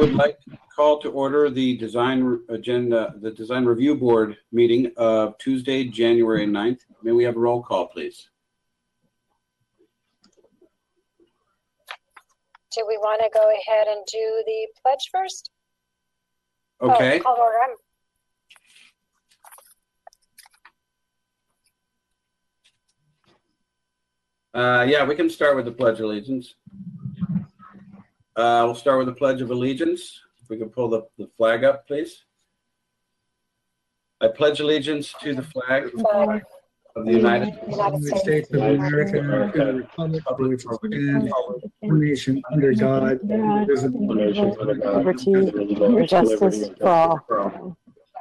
would like to call to order the design review board meeting of Tuesday, January 9th. May we have a roll call, please? Do we want to go ahead and do the pledge first? Okay. Oh, call to order. Yeah, we can start with the Pledge of Allegiance. We'll start with the Pledge of Allegiance. If we can pull the flag up, please. I pledge allegiance to the flag of the United States of America and to the republic for which it stands, one nation under God, indivisible, liberty and justice for all.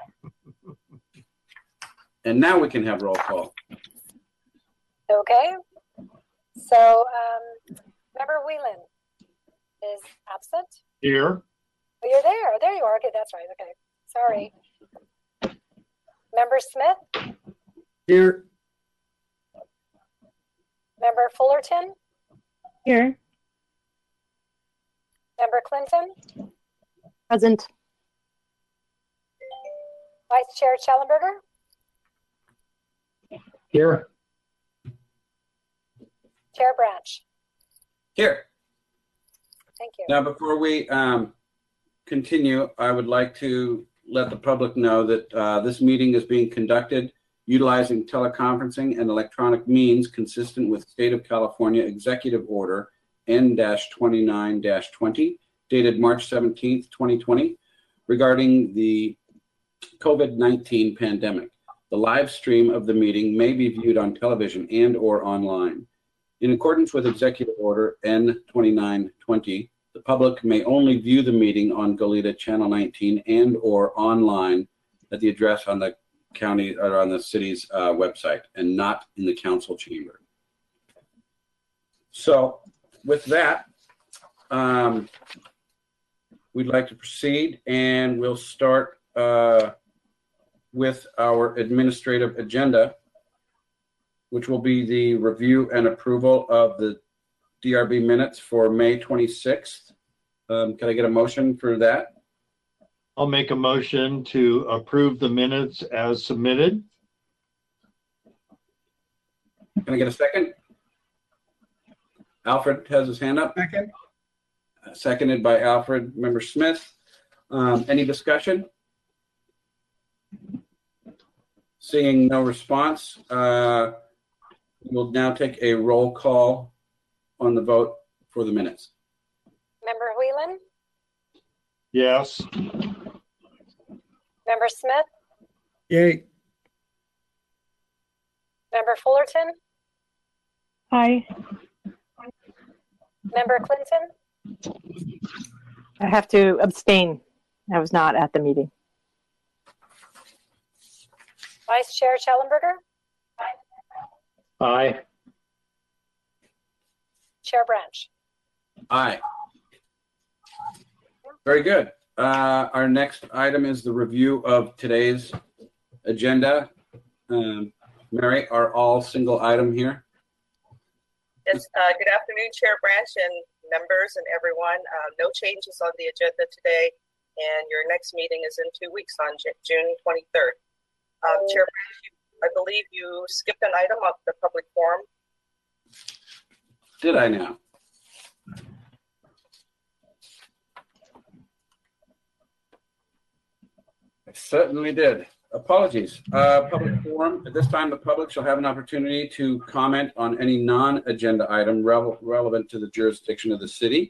And now we can have roll call. Okay. So, Member Whelan is absent. Here. Oh, you're there. There you are. Okay, that's right. Okay. Sorry. Member Smith? Here. Member Fullerton? Here. Member Clinton? Present. Vice Chair Schellenberger? Here. Chair Branch? Here. Thank you. Now, before we continue, I would like to let the public know that this meeting is being conducted utilizing teleconferencing and electronic means consistent with State of California Executive Order N-29-20, dated March 17th, 2020, regarding the COVID-19 pandemic. The live stream of the meeting may be viewed on television and or online. In accordance with Executive Order N-29-20, the public may only view the meeting on Goleta Channel 19 and or online at the address on the county or on the city's website and not in the council chamber. So with that, we'd like to proceed, and we'll start with our administrative agenda, which will be the review and approval of the DRB minutes for May 26th. Can I get a motion for that? I'll make a motion to approve the minutes as submitted. Can I get a second? Alfred has his hand up. Second. Seconded by Alfred. Member Smith. Any discussion? Seeing no response, we'll now take a roll call on the vote for the minutes. Member Whelan? Yes. Member Smith? Yay. Member Fullerton? Hi. Member Clinton? I have to abstain. I was not at the meeting. Vice Chair Schellenberger? Aye. Chair Branch? Aye. Very good. Our next item is the review of today's agenda. Mary, are all single item here? Yes, good afternoon, Chair Branch and members and everyone. No changes on the agenda today, and your next meeting is in 2 weeks on June 23rd. Chair Branch, I believe you skipped an item of the public forum. Did I now? I certainly did. Apologies. Public forum. At this time, the public shall have an opportunity to comment on any non-agenda item relevant to the jurisdiction of the city.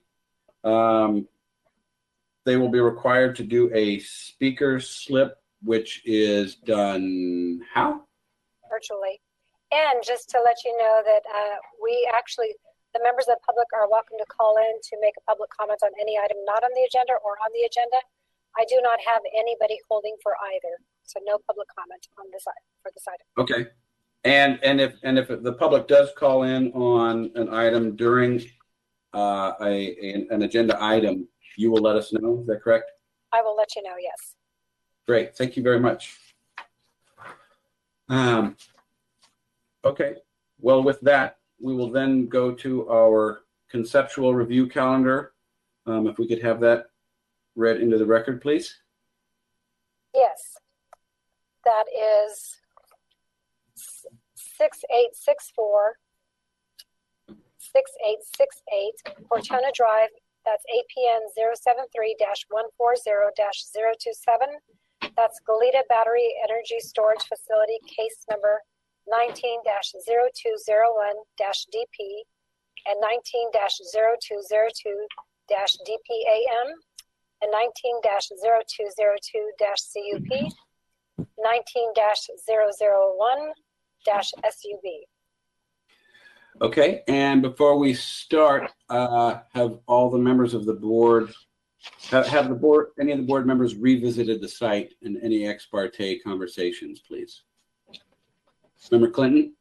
They will be required to do a speaker slip, which is done how? Virtually. And just to let you know that the members of the public are welcome to call in to make a public comment on any item not on the agenda or on the agenda. I do not have anybody holding for either, so no public comment on this for this item. Okay. And if the public does call in on an item during an agenda item, you will let us know. Is that correct? I will let you know. Yes. Great. Thank you very much. Okay. Well, with that, we will then go to our conceptual review calendar. If we could have that read into the record, please? Yes, that is 6864 6868 Cortona Drive. That's APN 073-140-027. That's Goleta Battery Energy Storage Facility, case number 19-0201-DP and 19-0202-DPAM and 19-0202-CUP, 19-001-SUB. Okay, and before we start, have all the members of the board, have the board, any of the board members revisited the site and any ex parte conversations, please? Member Clinton?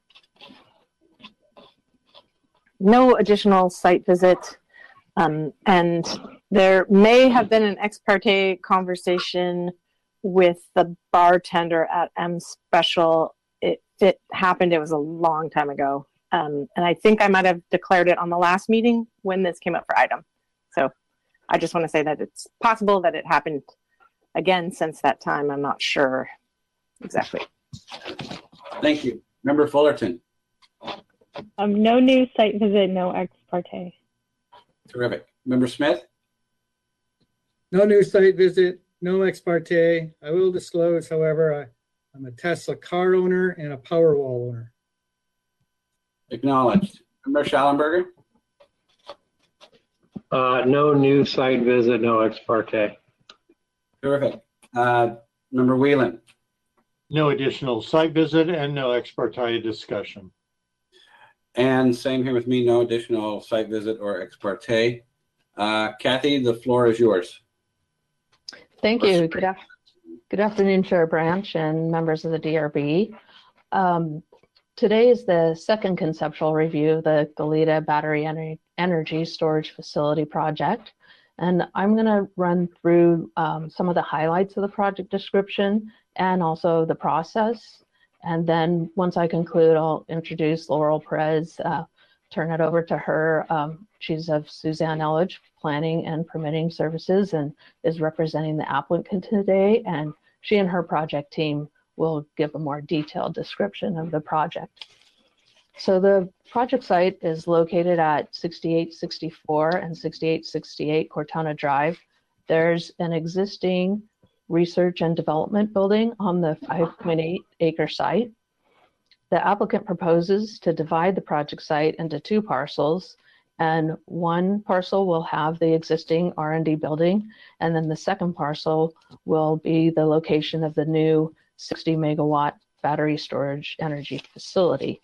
No additional site visit. And there may have been an ex parte conversation with the bartender at M Special. If it happened, it was a long time ago. And I think I might have declared it on the last meeting when this came up for item. So I just want to say that it's possible that it happened again since that time. I'm not sure exactly. Thank you. Member Fullerton? No new site visit, no ex parte. Terrific. Member Smith? No new site visit, no ex parte. I will disclose, however, I'm a Tesla car owner and a Powerwall owner. Acknowledged. Member Schallenberger? No new site visit, no ex parte. Terrific. Member Whelan? No additional site visit and no ex parte discussion. And same here with me, no additional site visit or ex parte. Kathy, the floor is yours. Thank you. Good afternoon, Chair Branch and members of the DRB. Today is the second conceptual review of the Goleta Battery Energy Storage Facility project. And I'm going to run through some of the highlights of the project description and also the process. And then once I conclude, I'll introduce Laurel Perez, turn it over to her. She's of Suzanne Elledge Planning and Permitting Services and is representing the applicant today. And she and her project team will give a more detailed description of the project. So the project site is located at 6864 and 6868 Cortona Drive. There's an existing research and development building on the 5.8 acre site. The applicant proposes to divide the project site into two parcels, and one parcel will have the existing R&D building, and then the second parcel will be the location of the new 60 megawatt battery storage energy facility.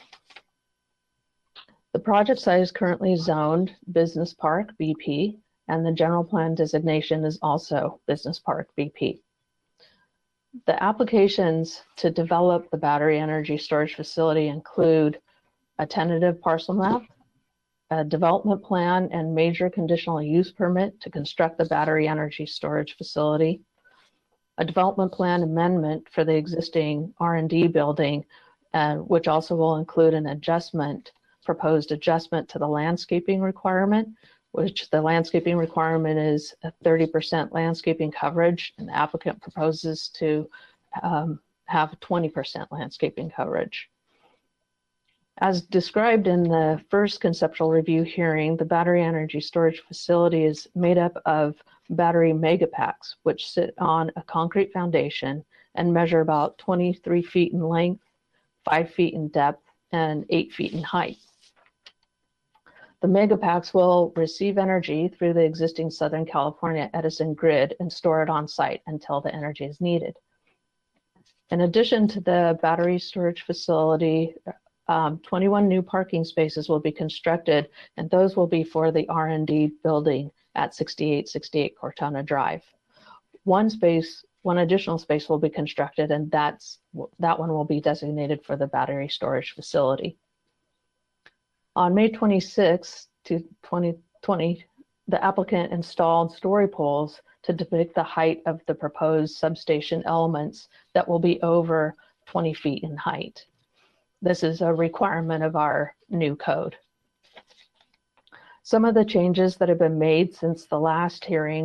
The project site is currently zoned Business Park BP, and the general plan designation is also Business Park BP. The applications to develop the battery energy storage facility include a tentative parcel map, a development plan and major conditional use permit to construct the battery energy storage facility, a development plan amendment for the existing R&D building, which also will include an proposed adjustment to the landscaping requirement, which the landscaping requirement is a 30% landscaping coverage, and the applicant proposes to have 20% landscaping coverage. As described in the first conceptual review hearing, the battery energy storage facility is made up of battery megapacks, which sit on a concrete foundation and measure about 23 feet in length, 5 feet in depth, and 8 feet in height. The megapacks will receive energy through the existing Southern California Edison grid and store it on site until the energy is needed. In addition to the battery storage facility, 21 new parking spaces will be constructed, and those will be for the R&D building at 6868 Cortona Drive. One additional space will be constructed, and that one will be designated for the battery storage facility. On May 26, 2020, the applicant installed story poles to depict the height of the proposed substation elements that will be over 20 feet in height. This is a requirement of our new code. Some of the changes that have been made since the last hearing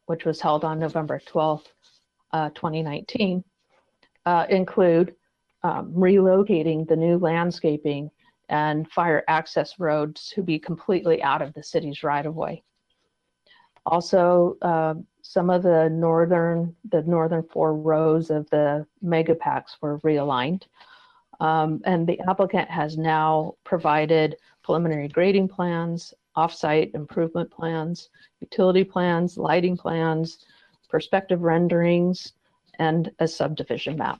which was held on November 12th, 2019, include relocating the new landscaping and fire access roads to be completely out of the city's right-of-way. Also, some of the northern 4 rows of the megapacks were realigned. And the applicant has now provided preliminary grading plans, off-site improvement plans, utility plans, lighting plans, perspective renderings, and a subdivision map.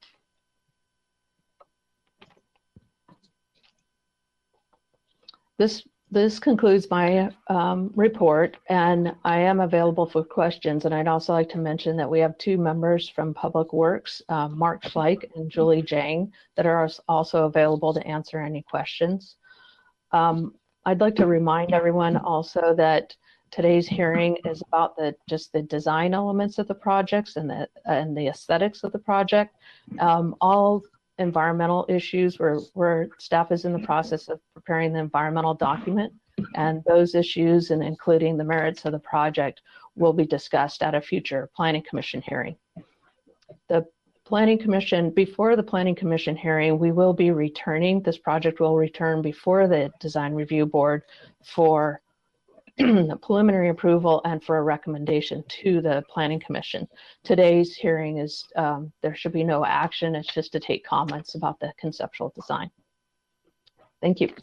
This concludes my report, and I am available for questions. And I'd also like to mention that we have 2 members from Public Works, Mark Schleich and Julie Jang, that are also available to answer any questions. I'd like to remind everyone also that today's hearing is about just the design elements of the projects and the aesthetics of the project. All environmental issues where staff is in the process of preparing the environmental document, and those issues, and including the merits of the project, will be discussed at a future Planning Commission hearing. The Planning Commission, before the Planning Commission hearing, we will be returning, this project will return before the Design Review Board for the preliminary approval and for a recommendation to the Planning Commission. Today's hearing is, there should be no action. It's just to take comments about the conceptual design. Thank you.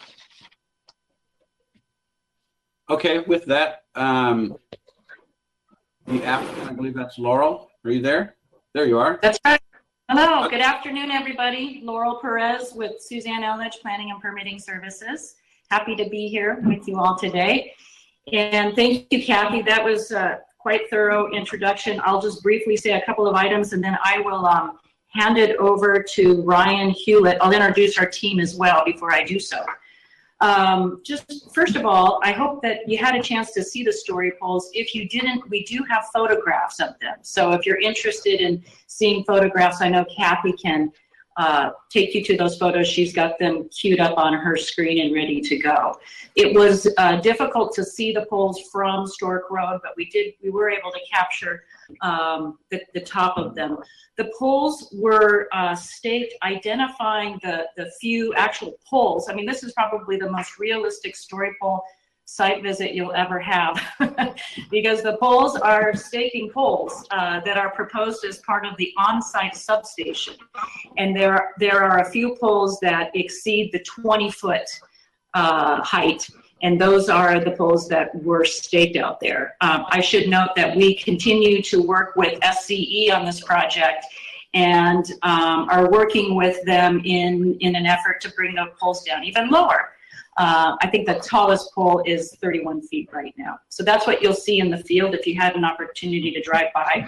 Okay, with that, the applicant, I believe that's Laurel. Are you there? There you are. That's right. Hello, good afternoon, everybody. Laurel Perez with Suzanne Elledge Planning and Permitting Services. Happy to be here with you all today. And thank you, Kathy. That was a quite thorough introduction. I'll just briefly say a couple of items, and then I will hand it over to Ryan Hewlett. I'll introduce our team as well before I do so. Just first of all, I hope that you had a chance to see the story poles. If you didn't, we do have photographs of them. So if you're interested in seeing photographs, I know Kathy can take you to those photos. She's got them queued up on her screen and ready to go. It was difficult to see the poles from Stork Road, but we were able to capture the top of them. The poles were staked, identifying the few actual poles. I mean, this is probably the most realistic story pole site visit you'll ever have because the poles are staking poles that are proposed as part of the on-site substation. And there are a few poles that exceed the 20-foot height, and those are the poles that were staked out there. I should note that we continue to work with SCE on this project and are working with them in an effort to bring the poles down even lower. I think the tallest pole is 31 feet right now. So that's what you'll see in the field if you had an opportunity to drive by.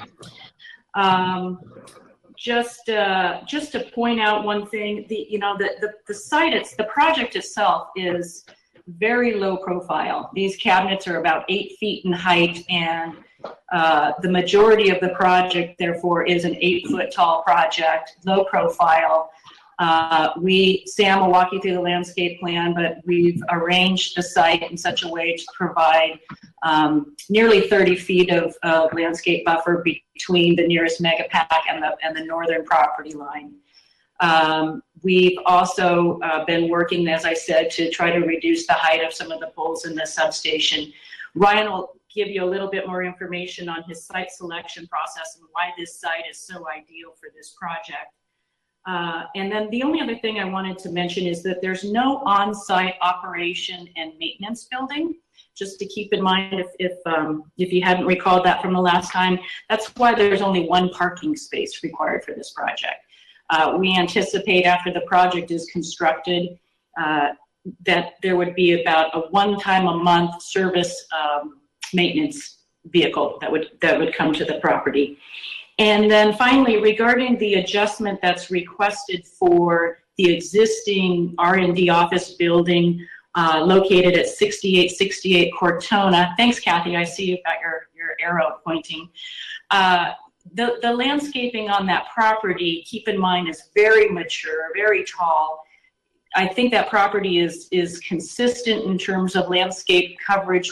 Just to point out one thing, the site, the project itself is very low profile. These cabinets are about 8 feet in height, and the majority of the project, therefore, is an 8-foot tall project, low profile. Sam will walk you through the landscape plan, but we've arranged the site in such a way to provide nearly 30 feet of landscape buffer between the nearest megapack and the northern property line. We've also been working, as I said, to try to reduce the height of some of the poles in the substation. Ryan will give you a little bit more information on his site selection process and why this site is so ideal for this project. And then the only other thing I wanted to mention is that there's no on-site operation and maintenance building. Just to keep in mind, if you hadn't recalled that from the last time, that's why there's only 1 parking space required for this project. We anticipate after the project is constructed that there would be about a 1 time a month service maintenance vehicle that would come to the property. And then finally, regarding the adjustment that's requested for the existing R&D office building located at 6868 Cortona. Thanks, Kathy. I see you've got your arrow pointing. The landscaping on that property, keep in mind, is very mature, very tall. I think that property is consistent in terms of landscape coverage with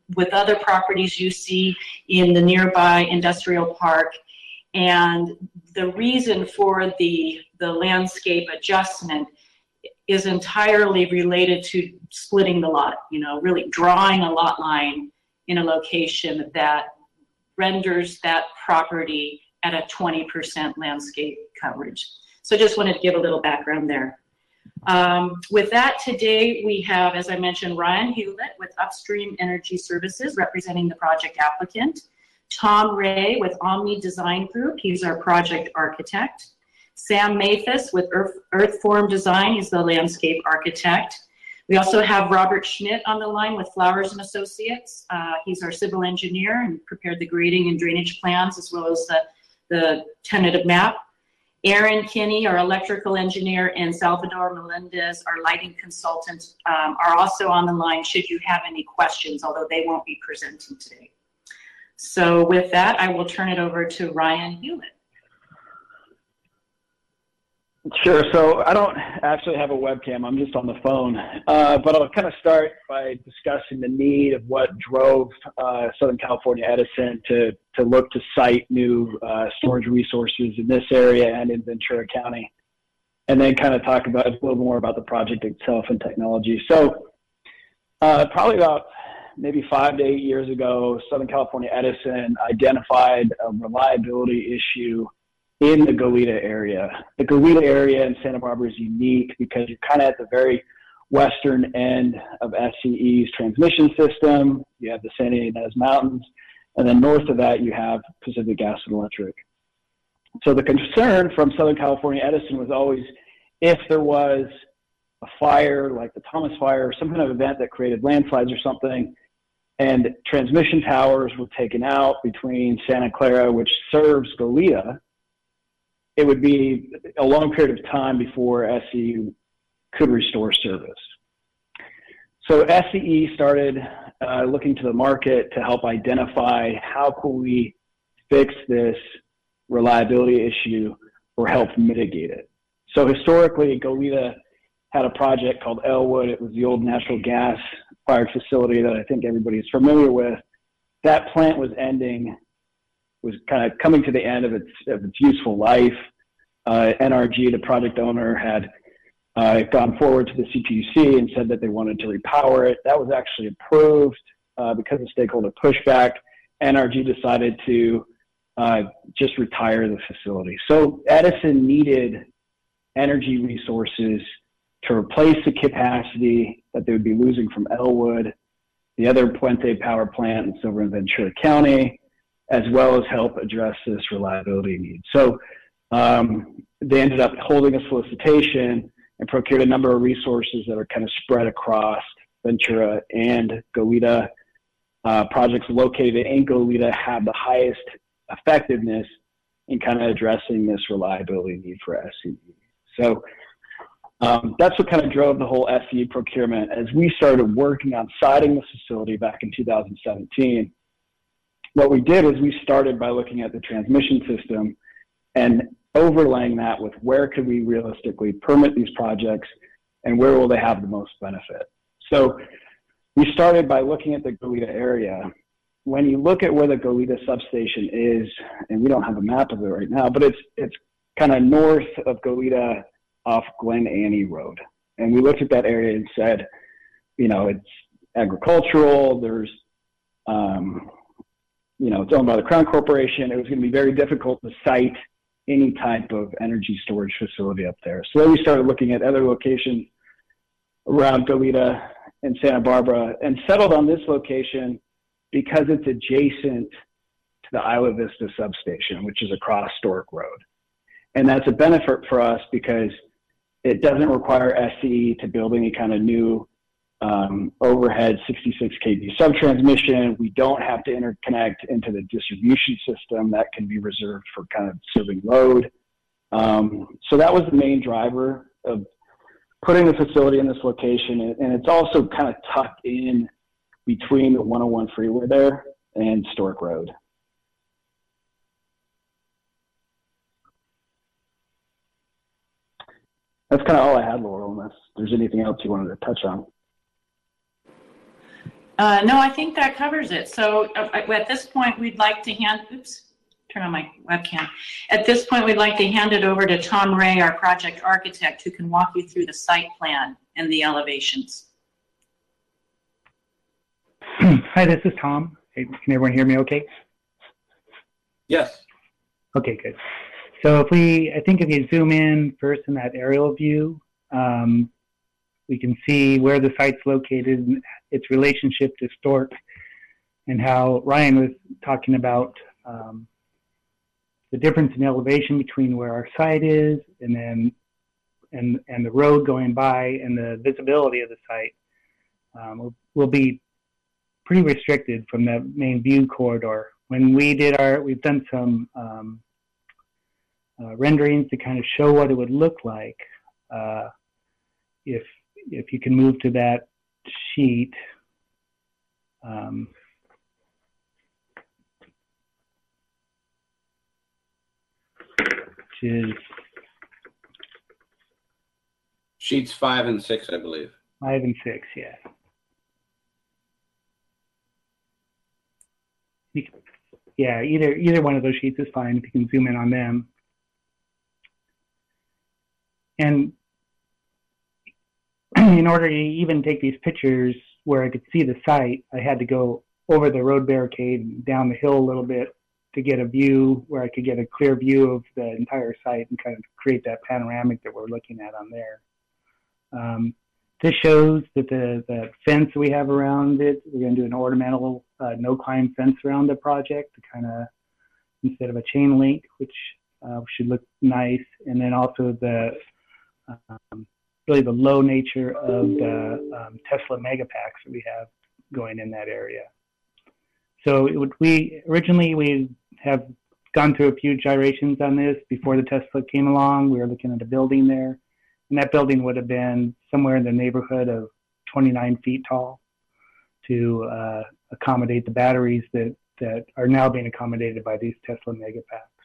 with other properties you see in the nearby industrial park. And the reason for the landscape adjustment is entirely related to splitting the lot, really drawing a lot line in a location that renders that property at a 20% landscape coverage. So just wanted to give a little background there. With that, today we have, as I mentioned, Ryan Hewlett with Upstream Energy Services representing the project applicant, Tom Ray with Omni Design Group, he's our project architect, Sam Mathis with Earthform Design, he's the landscape architect. We also have Robert Schmidt on the line with Flowers and Associates. He's our civil engineer and prepared the grading and drainage plans as well as the tentative map. Aaron Kinney, our electrical engineer, and Salvador Melendez, our lighting consultant, are also on the line should you have any questions, although they won't be presenting today. So with that, I will turn it over to Ryan Hewlett. Sure. So I don't actually have a webcam. I'm just on the phone. But I'll kind of start by discussing the need of what drove Southern California Edison to look to site new storage resources in this area and in Ventura County, and then kind of talk about a little more about the project itself and technology. So probably about maybe 5 to 8 years ago, Southern California Edison identified a reliability issue in the Goleta area. The Goleta area in Santa Barbara is unique because you're kind of at the very western end of SCE's transmission system. You have the Santa Ynez Mountains, and then north of that you have Pacific Gas and Electric. So the concern from Southern California Edison was always if there was a fire like the Thomas Fire or some kind of event that created landslides or something, and transmission towers were taken out between Santa Clara, which serves Goleta, it would be a long period of time before SCE could restore service. So SCE started looking to the market to help identify how could we fix this reliability issue or help mitigate it. So historically, Goleta had a project called Elwood. It was the old natural gas fired facility that I think everybody is familiar with. That plant was kind of coming to the end of its useful life. NRG, the project owner, had gone forward to the CPUC and said that they wanted to repower it. That was actually approved because of stakeholder pushback. NRG decided to just retire the facility. So Edison needed energy resources to replace the capacity that they would be losing from Elwood, the other Puente power plant in Silver and Ventura County, as well as help address this reliability need. So they ended up holding a solicitation and procured a number of resources that are kind of spread across Ventura and Goleta. Projects located in Goleta have the highest effectiveness in kind of addressing this reliability need for SCE. So that's what kind of drove the whole SCE procurement. As we started working on siting the facility back in 2017, what we did is we started by looking at the transmission system and overlaying that with where could we realistically permit these projects and where will they have the most benefit. So we started by looking at the Goleta area. When you look at where the Goleta substation is, and we don't have a map of it right now, but it's kind of north of Goleta off Glen Annie Road. And we looked at that area and said, it's agricultural, there's, it's owned by the Crown Corporation. It was going to be very difficult to site any type of energy storage facility up there. So then we started looking at other locations around Goleta and Santa Barbara and settled on this location because it's adjacent to the Isla Vista substation, which is across Stork Road. And that's a benefit for us because it doesn't require SCE to build any kind of new overhead 66 kV subtransmission. We don't have to interconnect into the distribution system that can be reserved for kind of serving load. So that was the main driver of putting the facility in this location. And it's also kind of tucked in between the 101 freeway there and Stork Road. That's kind of all I had, Laurel, unless there's anything else you wanted to touch on. No, I think that covers it. So at this point, we'd like to turn on my webcam. At this point, we'd like to hand it over to Tom Ray, our project architect, who can walk you through the site plan and the elevations. Hi, this is Tom. Hey, can everyone hear me okay? Yes. Okay, good. So I think if you zoom in first in that aerial view, we can see where the site's located and its relationship to Stork, and how Ryan was talking about the difference in elevation between where our site is and then and the road going by, and the visibility of the site will be pretty restricted from the main view corridor. When we've done some renderings to kind of show what it would look like if you can move to that sheet. Which is sheets 5 and 6, I believe. 5 and 6, yeah. Yeah, either one of those sheets is fine if you can zoom in on them. And in order to even take these pictures where I could see the site, I had to go over the road barricade and down the hill a little bit to get a view where I could get a clear view of the entire site and kind of create that panoramic that we're looking at on there. This shows that the fence we have around it, we're going to do an ornamental no-climb fence around the project to kind of, instead of a chain link, which should look nice. And then also the really the low nature of the Tesla Megapacks that we have going in that area. So we have gone through a few gyrations on this before the Tesla came along. We were looking at a building there, and that building would have been somewhere in the neighborhood of 29 feet tall to accommodate the batteries that are now being accommodated by these Tesla Megapacks.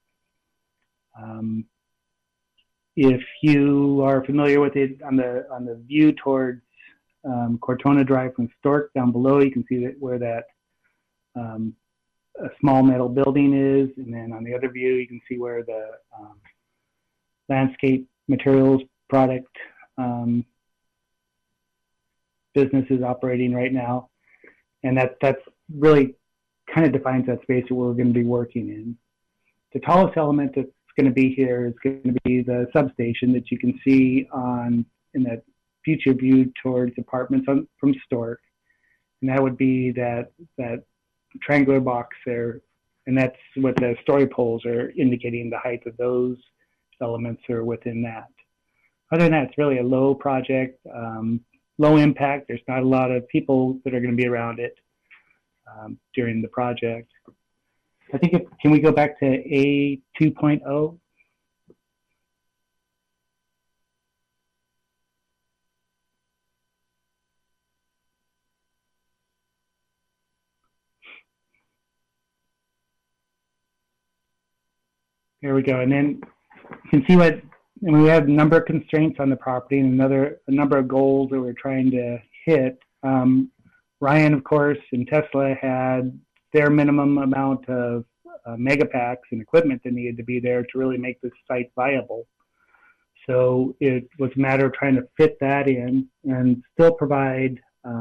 If you are familiar with it, on the view towards Cortona Drive from Stork, down below, you can see that where that a small metal building is, and then on the other view, you can see where the landscape materials product business is operating right now, and that's really kind of defines that space that we're going to be working in. The tallest element that's going to be here is going to be the substation that you can see in that future view towards apartments from Stork, and that would be that triangular box there, and that's what the story poles are indicating. The height of those elements are within that. Other than that, it's really a low project, low impact. There's not a lot of people that are going to be around it during the project. I think can we go back to A 2.0? There we go. And then you can see we have a number of constraints on the property and a number of goals that we're trying to hit. Ryan, of course, and Tesla had their minimum amount of megapacks and equipment that needed to be there to really make this site viable. So it was a matter of trying to fit that in and still provide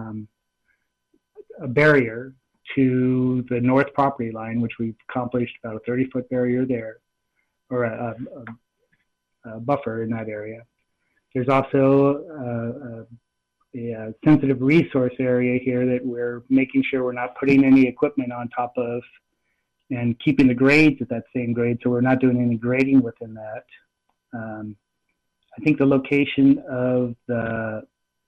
a barrier to the north property line, which we've accomplished, about a 30-foot barrier there, or a buffer in that area. There's also a sensitive resource area here that we're making sure we're not putting any equipment on top of, and keeping the grades at that same grade, so we're not doing any grading within that. I think the location of the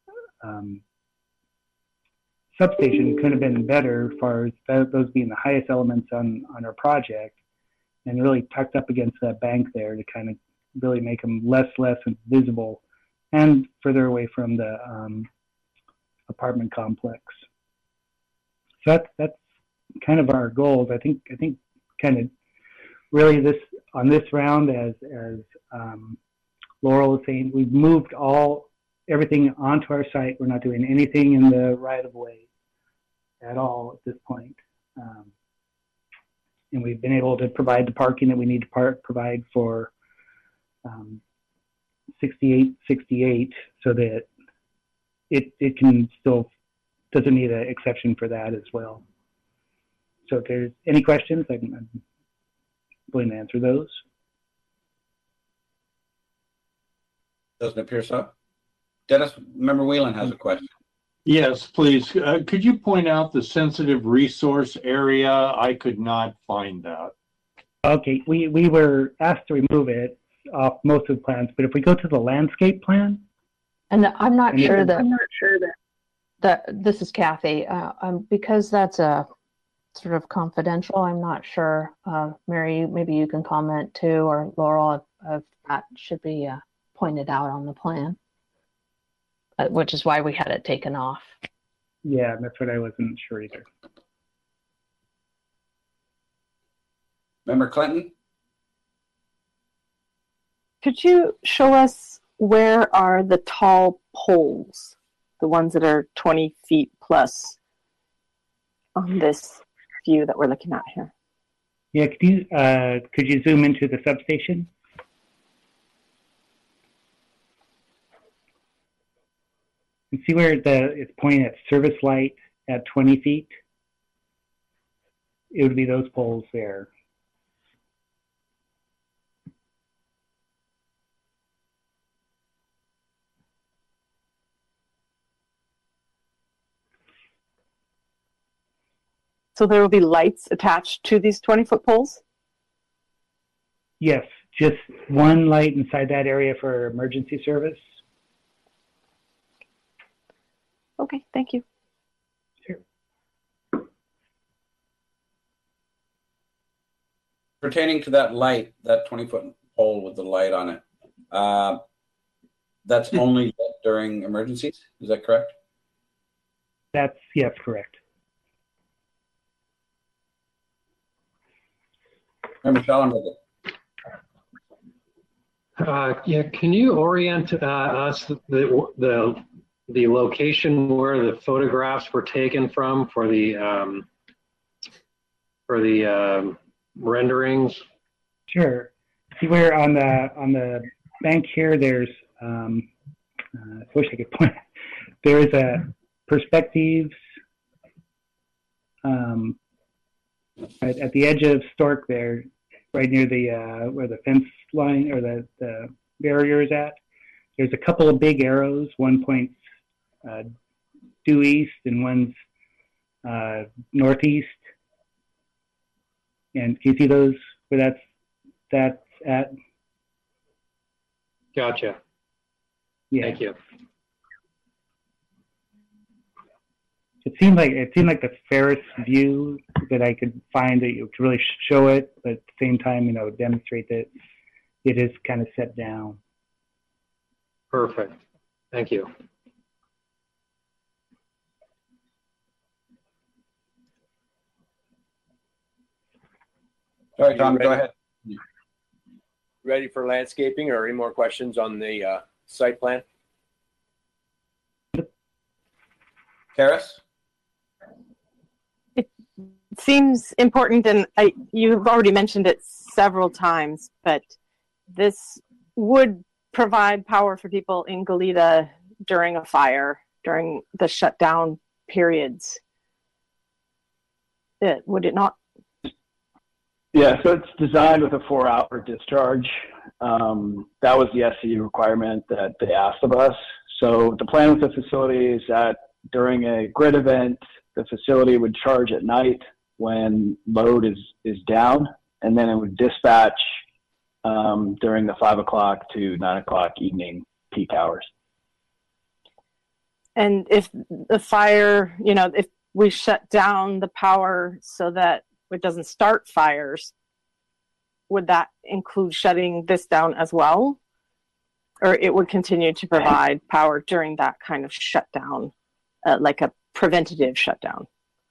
substation could have been better as far as those being the highest elements on our project, and really tucked up against that bank there to kind of really make them less visible and further away from the apartment complex. So that's kind of our goals. I think kind of really on this round, as Laurel was saying, we've moved everything onto our site. We're not doing anything in the right of way. at all at this point. And we've been able to provide the parking that we need to provide for 6868, so that it can still doesn't need an exception for that as well. So if there's any questions, I'm willing to answer those. Doesn't appear so. Dennis, Member Whelan has a question. Yes, please. Could you point out the sensitive resource area? I could not find that. Okay, we were asked to remove it off most of the plans, but if we go to the landscape plan, And I'm not sure that this is Kathy, because that's a sort of confidential. I'm not sure. Mary, maybe you can comment too, or Laurel, if that should be pointed out on the plan, which is why we had it taken off. yeah, that's what I wasn't sure either. Member Clinton? Could you show us where are the tall poles, the ones that are 20 feet plus on this view that we're looking at here? Yeah, could you zoom into the substation? And see where it's pointing at service light at 20 feet? It would be those poles there. So there will be lights attached to these 20-foot poles? Yes, just one light inside that area for emergency service. Okay, thank you. Sure. Pertaining to that light, that 20-foot pole with the light on it, that's only lit during emergencies, is that correct? That's, yes, correct. Member Schallenberger. Yeah, can you orient us the location where the photographs were taken from for the renderings? Sure. See where on the bank here, there's I wish I could point. There is a perspectives right at the edge of Stork there, right near the where the fence line or the barrier is at. There's a couple of big arrows. One points due east and one's northeast. And can you see those where that's at? Gotcha. Yeah. Thank you. It seemed like the fairest view that I could find that you could really show it, but at the same time, demonstrate that it is kind of set down. Perfect. Thank you. Sorry, Tom, go ahead. Ready for landscaping or any more questions on the site plan? Karis? It seems important, and you've already mentioned it several times, but this would provide power for people in Goleta during a fire, during the shutdown periods. Would it not? Yeah, so it's designed with a 4-hour discharge. That was the SCE requirement that they asked of us. So the plan with the facility is that during a grid event, the facility would charge at night when load is down, and then it would dispatch during the 5 o'clock to 9 o'clock evening peak hours. And if the fire, if we shut down the power so that it doesn't start fires, would that include shutting this down as well? Or it would continue to provide power during that kind of shutdown, like a preventative shutdown?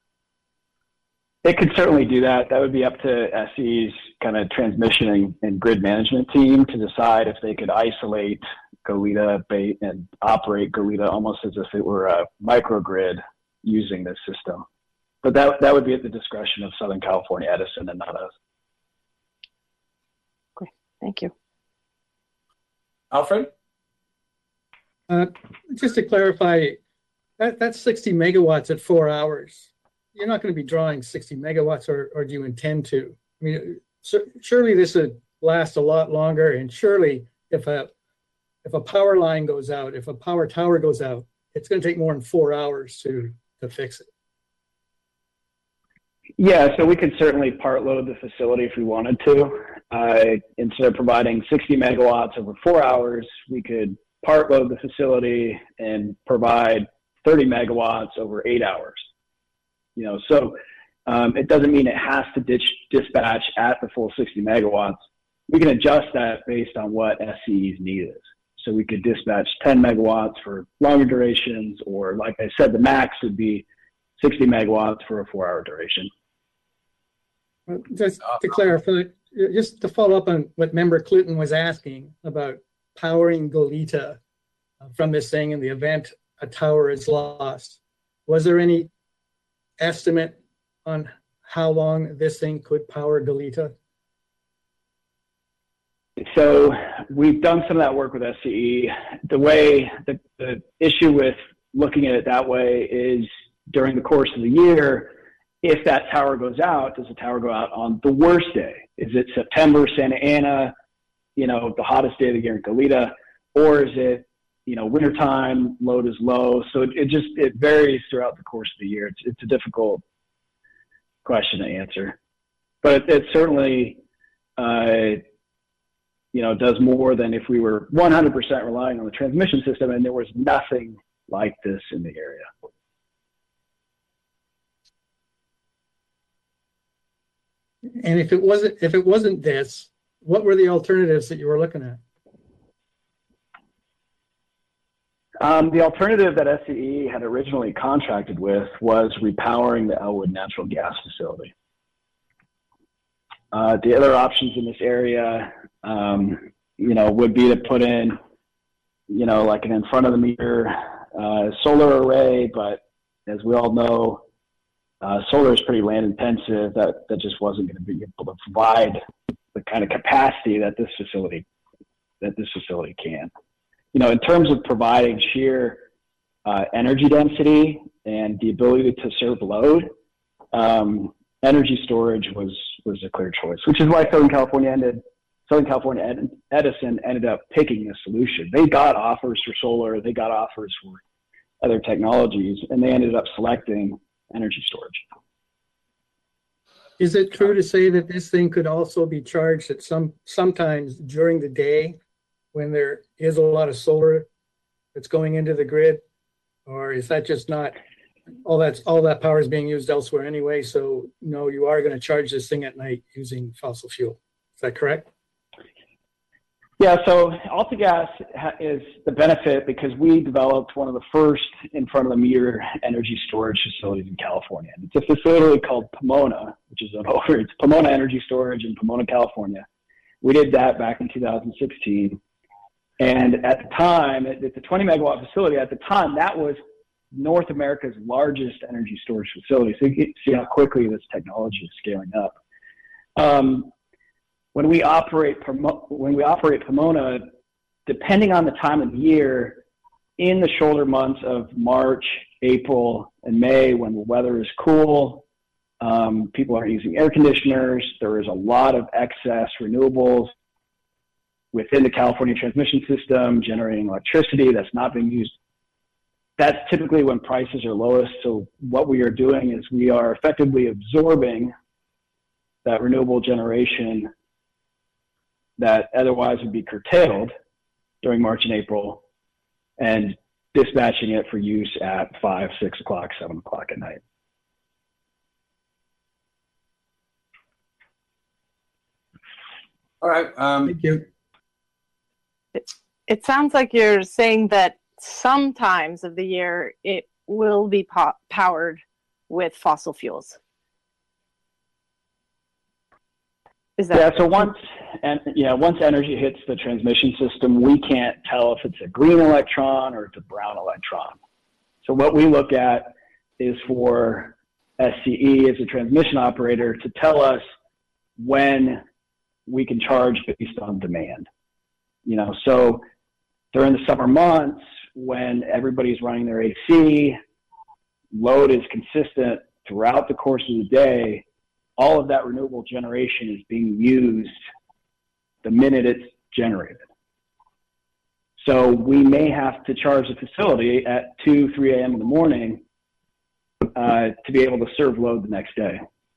It could certainly do that. That would be up to SCE's kind of transmission and grid management team to decide if they could isolate Goleta and operate Goleta almost as if it were a microgrid using this system. But that would be at the discretion of Southern California Edison and not us. Great, thank you. Alfred? Just to clarify, that's 60 megawatts at 4 hours. You're not going to be drawing 60 megawatts, or do you intend to? I mean, surely this would last a lot longer, and surely if a power line goes out, if a power tower goes out, it's going to take more than 4 hours to fix it. Yeah, so we could certainly part load the facility if we wanted to. Instead of providing 60 megawatts over 4 hours, we could part load the facility and provide 30 megawatts over 8 hours. You know, so it doesn't mean it has to dispatch at the full 60 megawatts. We can adjust that based on what SCE's need is. So we could dispatch 10 megawatts for longer durations, or like I said, the max would be 60 megawatts for a 4 hour duration. Just to clarify, just to follow up on what Member Clinton was asking about powering Goleta from this thing in the event a tower is lost. Was there any estimate on how long this thing could power Goleta? So we've done some of that work with SCE. The issue with looking at it that way is during the course of the year, if that tower goes out, does the tower go out on the worst day? Is it September, Santa Ana, you know, the hottest day of the year in Goleta, or is it, you know, wintertime, load is low? So it varies throughout the course of the year. It's a difficult question to answer, but it certainly, you know, does more than if we were 100% relying on the transmission system and there was nothing like this in the area. And if it wasn't this, what were the alternatives that you were looking at? The alternative that SCE had originally contracted with was repowering the Elwood natural gas facility. The other options in this area, you know, would be to put in, you know, like an in front of the meter solar array, but as we all know, solar is pretty land intensive. That just wasn't going to be able to provide the kind of capacity that this facility can. You know, in terms of providing sheer energy density and the ability to serve load, energy storage was a clear choice, which is why Southern California Edison ended up picking this solution. They got offers for solar, they got offers for other technologies, and they ended up selecting energy storage. Is it true to say that this thing could also be charged at sometimes during the day when there is a lot of solar that's going into the grid? Or is that just not, all that power is being used elsewhere anyway, so no, you are going to charge this thing at night using fossil fuel? Is that correct? Yeah, so AltaGas is the benefit because we developed one of the first in front of the meter energy storage facilities in California. It's a facility called Pomona, which is it's Pomona Energy Storage in Pomona, California. We did that back in 2016. And at the time, it's a 20 megawatt facility. At the time, that was North America's largest energy storage facility. So you can see how quickly this technology is scaling up. When we operate Pomona, depending on the time of year, in the shoulder months of March, April, and May, when the weather is cool, people are using air conditioners, there is a lot of excess renewables within the California transmission system generating electricity that's not being used. That's typically when prices are lowest. So what we are doing is we are effectively absorbing that renewable generation that otherwise would be curtailed during March and April and dispatching it for use at 5, 6 o'clock, 7 o'clock at night. All right. Thank you. It sounds like you're saying that sometimes of the year it will be powered with fossil fuels. Is that yeah, so once energy hits the transmission system, we can't tell if it's a green electron or it's a brown electron. So what we look at is for SCE as a transmission operator to tell us when we can charge based on demand. You know, so during the summer months when everybody's running their AC, load is consistent throughout the course of the day, all of that renewable generation is being used the minute it's generated. So we may have to charge the facility at 2, 3 a.m. in the morning to be able to serve load the next day.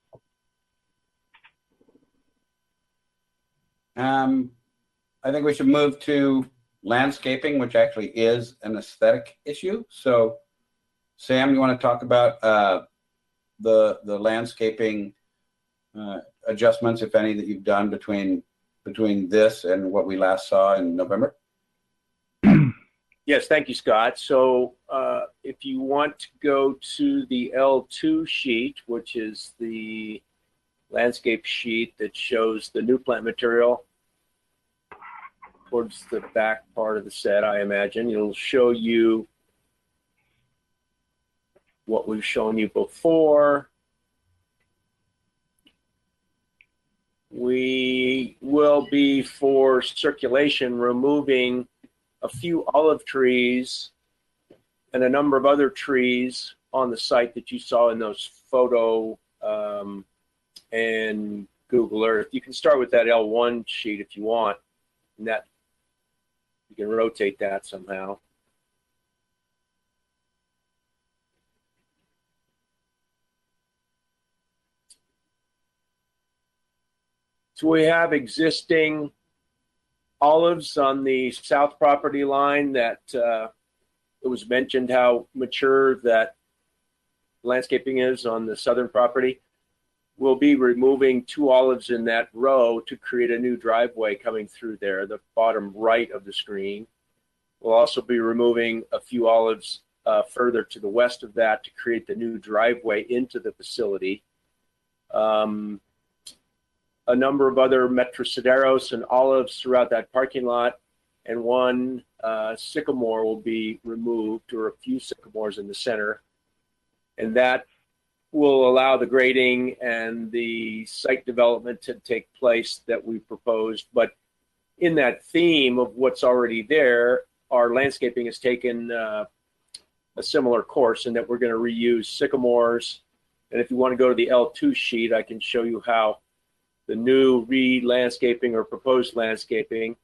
I think we should move to landscaping, which actually is an aesthetic issue. So, Sam, you want to talk about the landscaping adjustments, if any, that you've done between this and what we last saw in November? Yes, thank you, Scott. So if you want to go to the L2 sheet, which is the landscape sheet that shows the new plant material towards the back part of the set, I imagine, it'll show you what we've shown you before. We will be, for circulation, removing a few olive trees and a number of other trees on the site that you saw in those photo and Google Earth. You can start with that L1 sheet if you want, and that you can rotate that somehow. So we have existing olives on the south property line that it was mentioned how mature that landscaping is on the southern property. We'll be removing 2 olives in that row to create a new driveway coming through there, the bottom right of the screen. We'll also be removing a few olives further to the west of that to create the new driveway into the facility. A number of other Metrosideros and olives throughout that parking lot, and 1 sycamore will be removed, or a few sycamores in the center. And that will allow the grading and the site development to take place that we proposed. But in that theme of what's already there, our landscaping has taken a similar course in that we're going to reuse sycamores. And if you want to go to the L2 sheet, I can show you how the new re-landscaping or proposed landscaping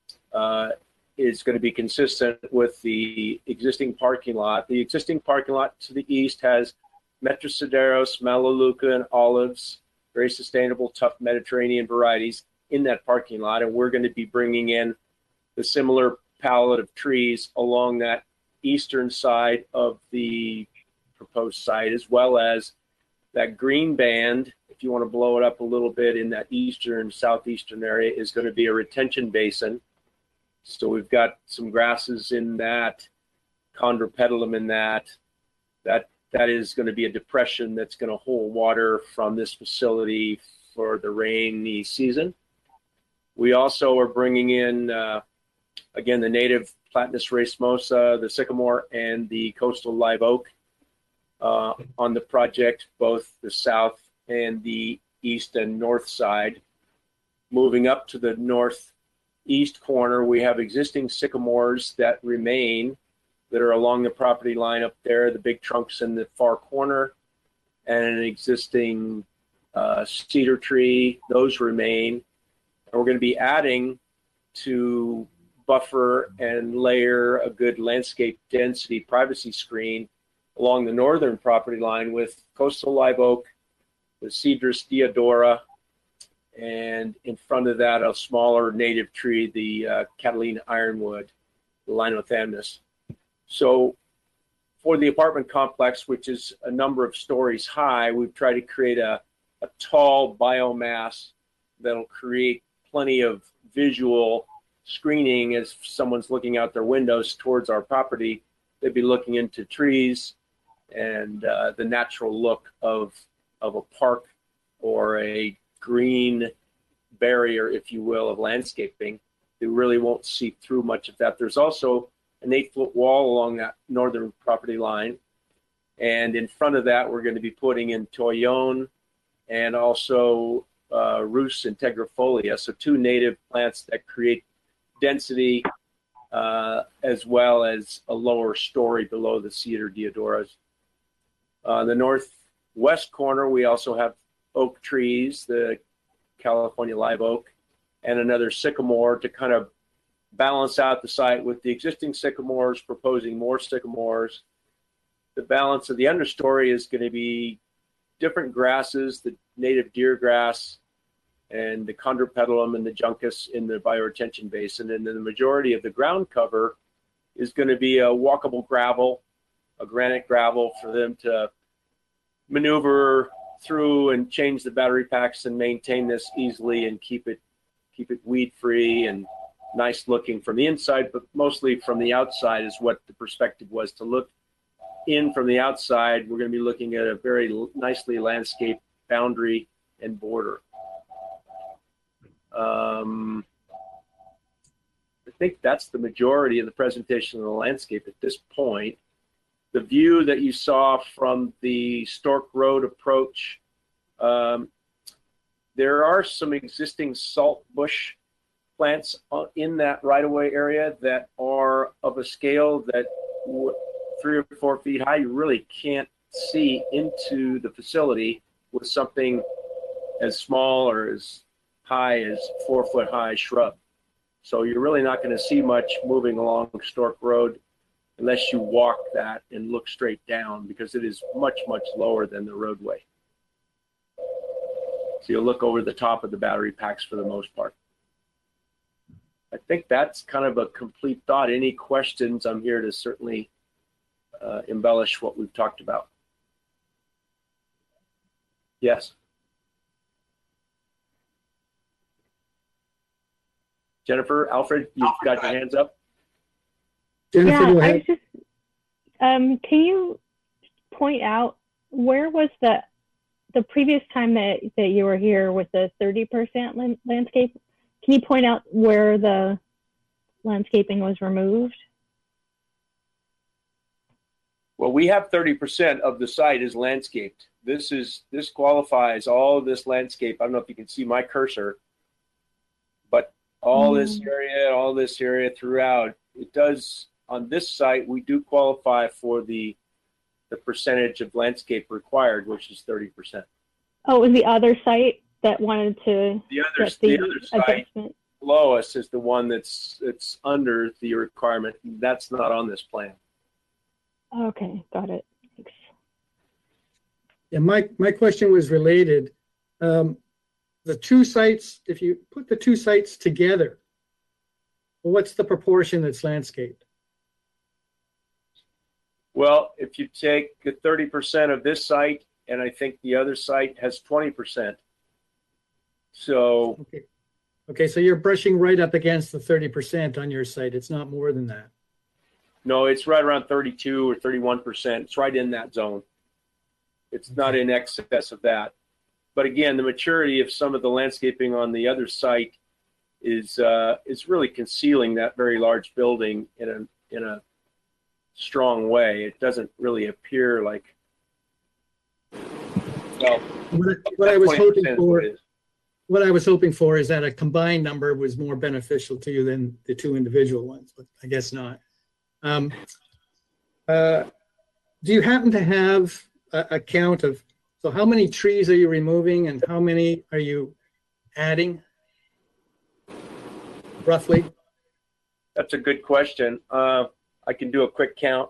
is going to be consistent with the existing parking lot. The existing parking lot to the east has Metrosideros, Melaleuca, and olives, very sustainable, tough Mediterranean varieties in that parking lot. And we're going to be bringing in the similar palette of trees along that eastern side of the proposed site, as well as that green band, if you want to blow it up a little bit in that eastern, southeastern area, is going to be a retention basin. So we've got some grasses in that, chondropetalum in that. That is going to be a depression that's going to hold water from this facility for the rainy season. We also are bringing in, again, the native Platanus racemosa, the sycamore, and the coastal live oak on the project, both the south and the east and north side. Moving up to the northeast corner, we have existing sycamores that remain, that are along the property line up there, the big trunks in the far corner, and an existing cedar tree. Those remain. And we're going to be adding to buffer and layer a good landscape density privacy screen along the northern property line with coastal live oak, the Cedrus deodora, and in front of that, a smaller native tree, the Catalina ironwood, the Linothamnus. So for the apartment complex, which is a number of stories high, we've tried to create a tall biomass that'll create plenty of visual screening. As someone's looking out their windows towards our property, they'd be looking into trees and the natural look of a park or a green barrier, if you will, of landscaping. They really won't see through much of that. There's also an 8-foot wall along that northern property line. And in front of that, we're going to be putting in Toyon and also Rhus integrifolia, so 2 native plants that create density as well as a lower story below the cedar deodoras. On the northwest corner, we also have oak trees, the California live oak, and another sycamore to kind of balance out the site with the existing sycamores, proposing more sycamores. The balance of the understory is going to be different grasses, the native deer grass and the chondropetalum and the juncus in the bioretention basin. And then the majority of the ground cover is going to be a walkable gravel, a granite gravel for them to maneuver through and change the battery packs and maintain this easily and keep it weed free and nice looking from the inside, but mostly from the outside is what the perspective was. To look in from the outside, we're going to be looking at a very nicely landscaped boundary and border. I think that's the majority of the presentation of the landscape at this point. The view that you saw from the Stork Road approach, there are some existing salt bush plants in that right-of-way area that are of a scale that 3 or 4 feet high. You really can't see into the facility with something as small or as high as 4 foot high shrub. So you're really not going to see much moving along Stork Road unless you walk that and look straight down, because it is much, much lower than the roadway. So you'll look over the top of the battery packs for the most part. I think that's kind of a complete thought. Any questions? I'm here to certainly embellish what we've talked about. Yes. Jennifer, Alfred, you've got your hands up. Jennifer, yeah, go ahead. I just, can you point out where was the previous time that you were here with the 30% landscape? Can you point out where the landscaping was removed? Well, we have 30% of the site is landscaped. This qualifies all of this landscape. I don't know if you can see my cursor, but all this area throughout, it does. On this site, we do qualify for the percentage of landscape required, which is 30%. Oh, it was the other site that wanted to the other site below us is the one that's under the requirement. That's not on this plan. Okay, got it. Thanks. Yeah, my question was related. The 2 sites, if you put the 2 sites together, what's the proportion that's landscaped? Well, if you take the 30% of this site, and I think the other site has 20%. So. Okay, so you're brushing right up against the 30% on your site. It's not more than that. No, it's right around 32 or 31%. It's right in that zone. It's not in excess of that. But again, the maturity of some of the landscaping on the other site is really concealing that very large building in a strong way. It doesn't really appear like. Well, what I was hoping for is that a combined number was more beneficial to you than the 2 individual ones, but I guess not. Do you happen to have a count of, so how many trees are you removing and how many are you adding, roughly? That's a good question. I can do a quick count.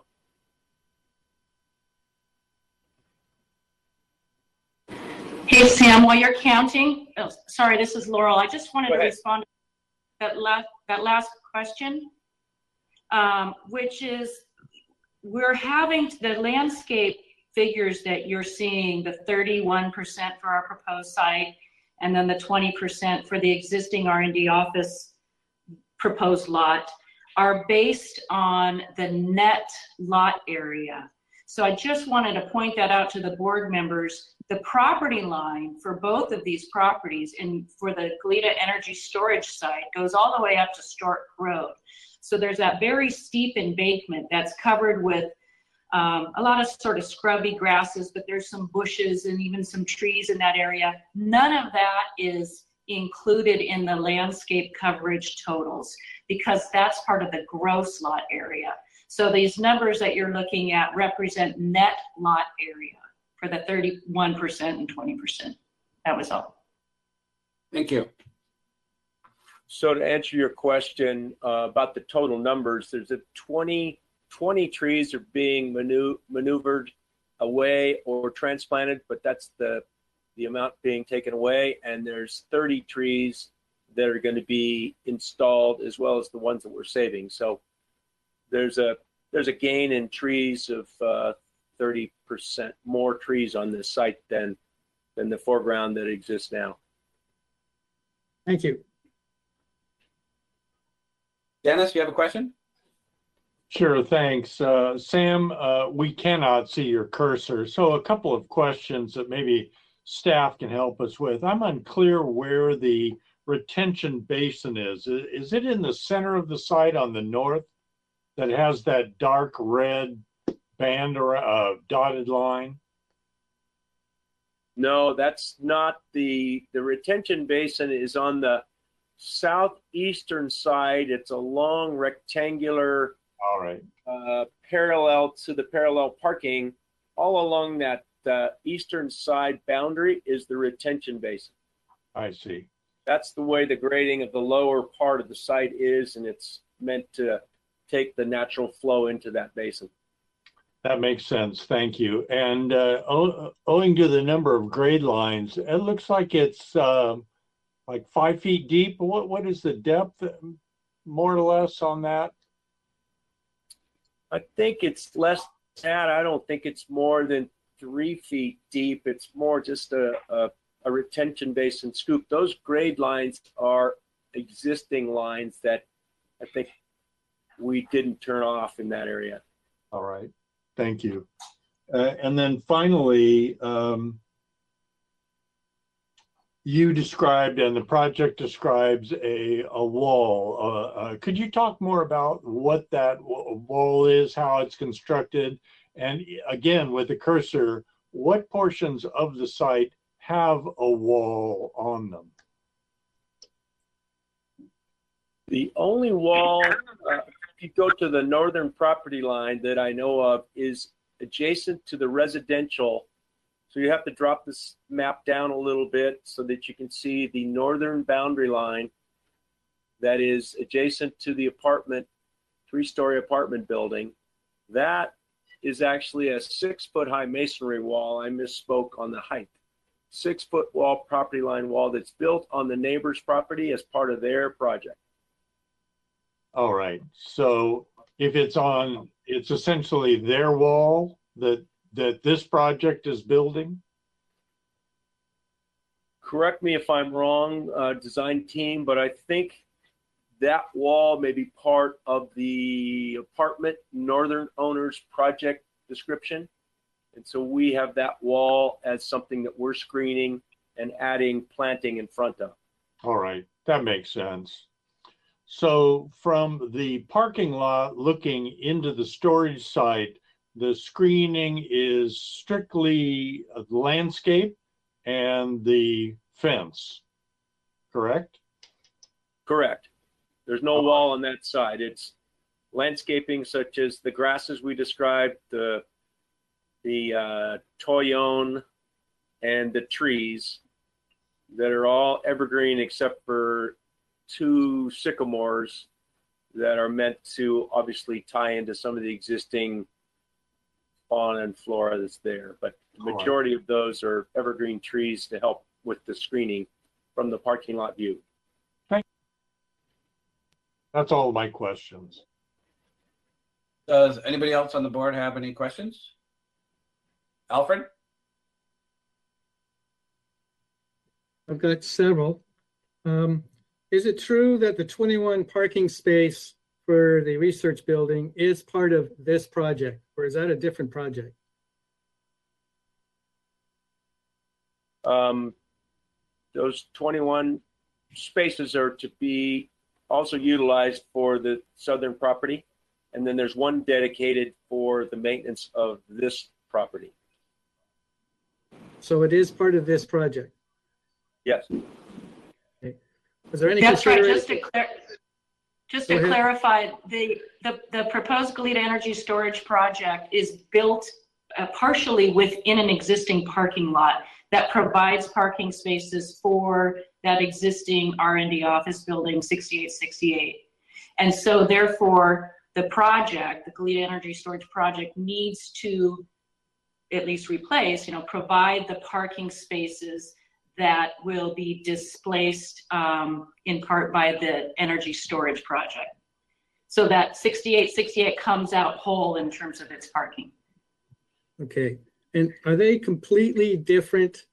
Hey, Sam, while you're counting, oh, sorry, this is Laurel. I just wanted to respond to that last question, which is we're having the landscape figures that you're seeing, the 31% for our proposed site, and then the 20% for the existing R&D office proposed lot, are based on the net lot area. So I just wanted to point that out to the board members. The property line for both of these properties and for the Goleta Energy Storage site goes all the way up to Stork Road. So there's that very steep embankment that's covered with a lot of sort of scrubby grasses, but there's some bushes and even some trees in that area. None of that is included in the landscape coverage totals because that's part of the gross lot area. So these numbers that you're looking at represent net lot area for the 31% and 20%. That was all. Thank you. So to answer your question about the total numbers, there's a 20 trees are being maneuvered away or transplanted, but that's the amount being taken away. And there's 30 trees that are going to be installed as well as the ones that we're saving. So there's a gain in trees of 30% more trees on this site than the foreground that exists now. Thank you. Dennis, you have a question? Sure, thanks. Sam, we cannot see your cursor, so a couple of questions that maybe staff can help us with. I'm unclear where the retention basin is. Is it in the center of the site on the north that has that dark red band or dotted line? No, that's not the retention basin is on the southeastern side. It's a long rectangular, all right, parallel to the parallel parking. All along that eastern side boundary is the retention basin. I see. That's the way the grading of the lower part of the site is, and it's meant to take the natural flow into that basin. That makes sense. Thank you. And owing to the number of grade lines, it looks like it's like 5 feet deep. What is the depth, more or less, on that? I think it's less than that. I don't think it's more than 3 feet deep. It's more just a retention basin scoop. Those grade lines are existing lines that I think we didn't turn off in that area. All right. Thank you. And then finally, you described and the project describes a wall. Could you talk more about what that wall is, how it's constructed? And again, with the cursor, what portions of the site have a wall on them? The only wall, if you go to the northern property line that I know of, is adjacent to the residential. So you have to drop this map down a little bit so that you can see the northern boundary line that is adjacent to the apartment, 3-story apartment building. That is actually a 6-foot high masonry wall. I misspoke on the height. 6-foot wall, property line wall that's built on the neighbor's property as part of their project. All right. So if it's on, it's essentially their wall that this project is building? Correct me if I'm wrong, design team, but I think that wall may be part of the apartment northern owner's project description. And so we have that wall as something that we're screening and adding planting in front of. All right, that makes sense. So from the parking lot looking into the storage site, the screening is strictly landscape and the fence, correct? Correct. There's no wall on that side. It's landscaping such as the grasses we described, the toyon, and the trees that are all evergreen except for 2 sycamores that are meant to obviously tie into some of the existing fauna and flora that's there. But the majority of those are evergreen trees to help with the screening from the parking lot view. Thank you. That's all of my questions. Does anybody else on the board have any questions? Alfred? I've got several. Is it true that the 21 parking space for the research building is part of this project, or is that a different project? Those 21 spaces are to be also utilized for the southern property. and then there's one dedicated for the maintenance of this property. So it is part of this project. Yes. Okay. Was there any That's right. consideration? Just to clarify, the proposed Goleta Energy Storage project is built partially within an existing parking lot that provides parking spaces for that existing R&D office building 6868. And so therefore, the project, the Goleta Energy Storage project, needs to at least replace, provide the parking spaces that will be displaced in part by the energy storage project. So that 6868 comes out whole in terms of its parking. Okay, and are they completely different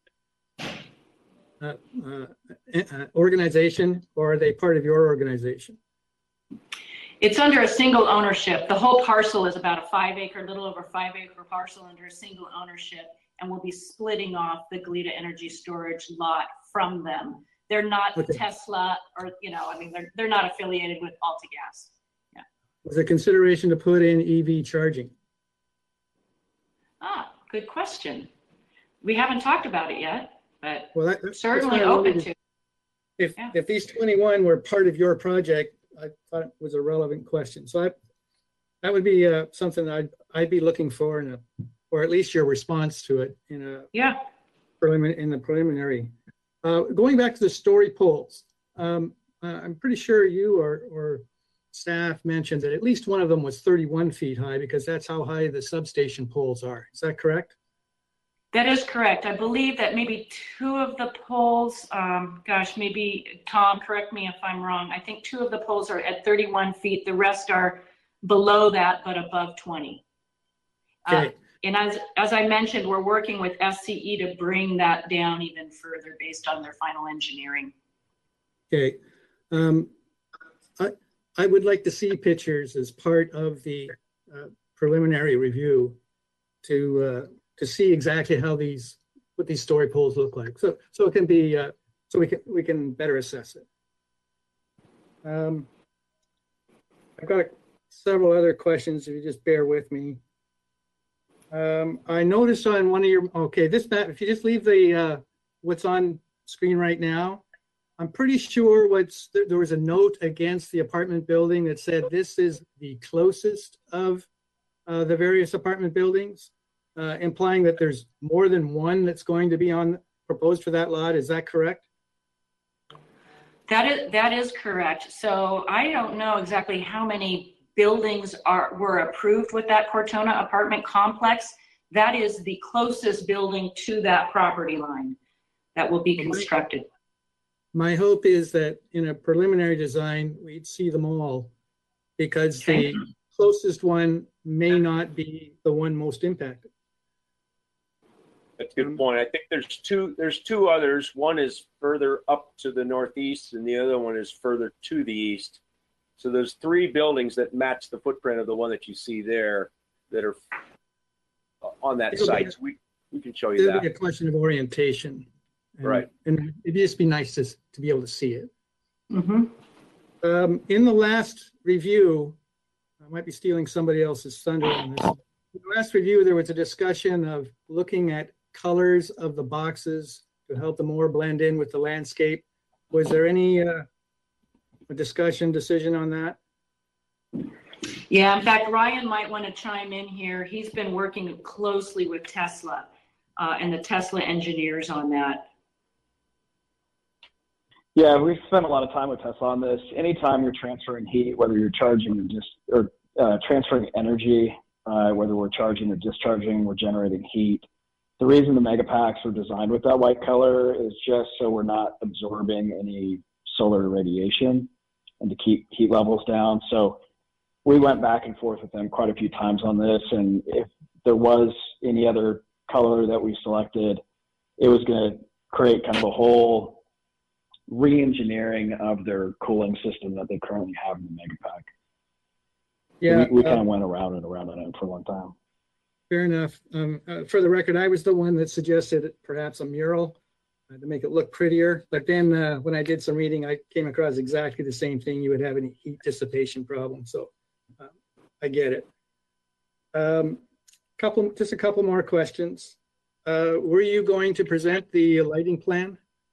organization, or are they part of your organization? It's under a single ownership. The whole parcel is about a little over 5 acre parcel under a single ownership, and we'll be splitting off the Goleta Energy Storage lot from them. They're not Tesla, or they're not affiliated with AltaGas. Yeah. Was there consideration to put in EV charging? Good question. We haven't talked about it yet, but certainly that's open to. If these 21 were part of your project, I thought it was a relevant question. So that would be something I'd be looking for or at least your response to it in the preliminary. Going back to the story poles, I'm pretty sure you or staff mentioned that at least one of them was 31 feet high, because that's how high the substation poles are. Is that correct? That is correct. I believe that maybe two of the poles, maybe Tom, correct me if I'm wrong. I think two of the poles are at 31 feet. The rest are below that, but above 20. Okay. And as I mentioned, we're working with SCE to bring that down even further based on their final engineering. Okay. I would like to see pictures as part of the preliminary review to see exactly how what these story poles look like. So it can be so we can better assess it. I've got several other questions, if you just bear with me. I noticed on one of your, this map, if you just leave the what's on screen right now, I'm pretty sure there was a note against the apartment building that said this is the closest of the various apartment buildings, implying that there's more than one that's going to be proposed for that lot. Is that correct? That is correct. So I don't know exactly how many buildings were approved with that Cortona apartment complex. That is the closest building to that property line that will be constructed. My hope is that in a preliminary design, we'd see them all, because the closest one may not be the one most impacted. That's a good point. I think there's two others. One is further up to the northeast, and the other one is further to the east. So there's three buildings that match the footprint of the one that you see there that are on that site. So we can show you that. It'll be a question of orientation. Right. And it'd just be nice to be able to see it. Mm-hmm. In the last review, I might be stealing somebody else's thunder on this. In the last review, there was a discussion of looking at colors of the boxes to help them more blend in with the landscape. Was there any decision on that? Yeah, in fact, Ryan might want to chime in here. He's been working closely with Tesla and the Tesla engineers on that. Yeah, we've spent a lot of time with Tesla on this. Anytime you're transferring heat, whether you're charging or transferring energy, whether we're charging or discharging, we're generating heat. The reason the Megapacks were designed with that white color is just so we're not absorbing any solar radiation and to keep heat levels down. So we went back and forth with them quite a few times on this, and if there was any other color that we selected, it was going to create kind of a whole re-engineering of their cooling system that they currently have in the Megapack. Yeah, we kind of went around and around on it for a long time. Fair enough. For the record, I was the one that suggested perhaps a mural to make it look prettier. But then when I did some reading, I came across exactly the same thing. You would have any heat dissipation problem. So get it. Just a couple more questions. Were you going to present the lighting plan?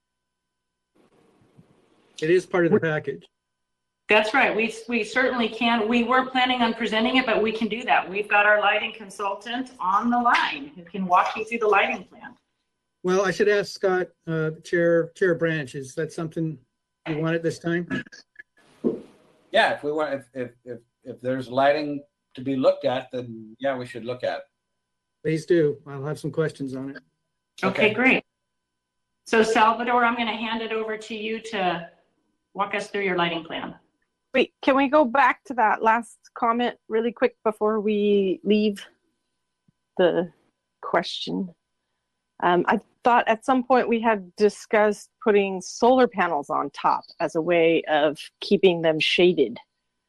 It is part of the package. That's right. We certainly can. We weren't planning on presenting it, but we can do that. We've got our lighting consultant on the line who can walk you through the lighting plan. Well, I should ask Scott, Chair Branch, is that something you want at this time? Yeah, if we want, if there's lighting to be looked at, then yeah, we should look at it. Please do. I'll have some questions on it. Okay, great. So Salvador, I'm going to hand it over to you to walk us through your lighting plan. Wait, can we go back to that last comment really quick before we leave the question? I thought at some point we had discussed putting solar panels on top as a way of keeping them shaded.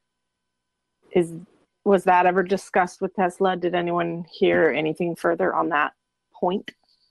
Was that ever discussed with Tesla? Did anyone hear anything further on that point?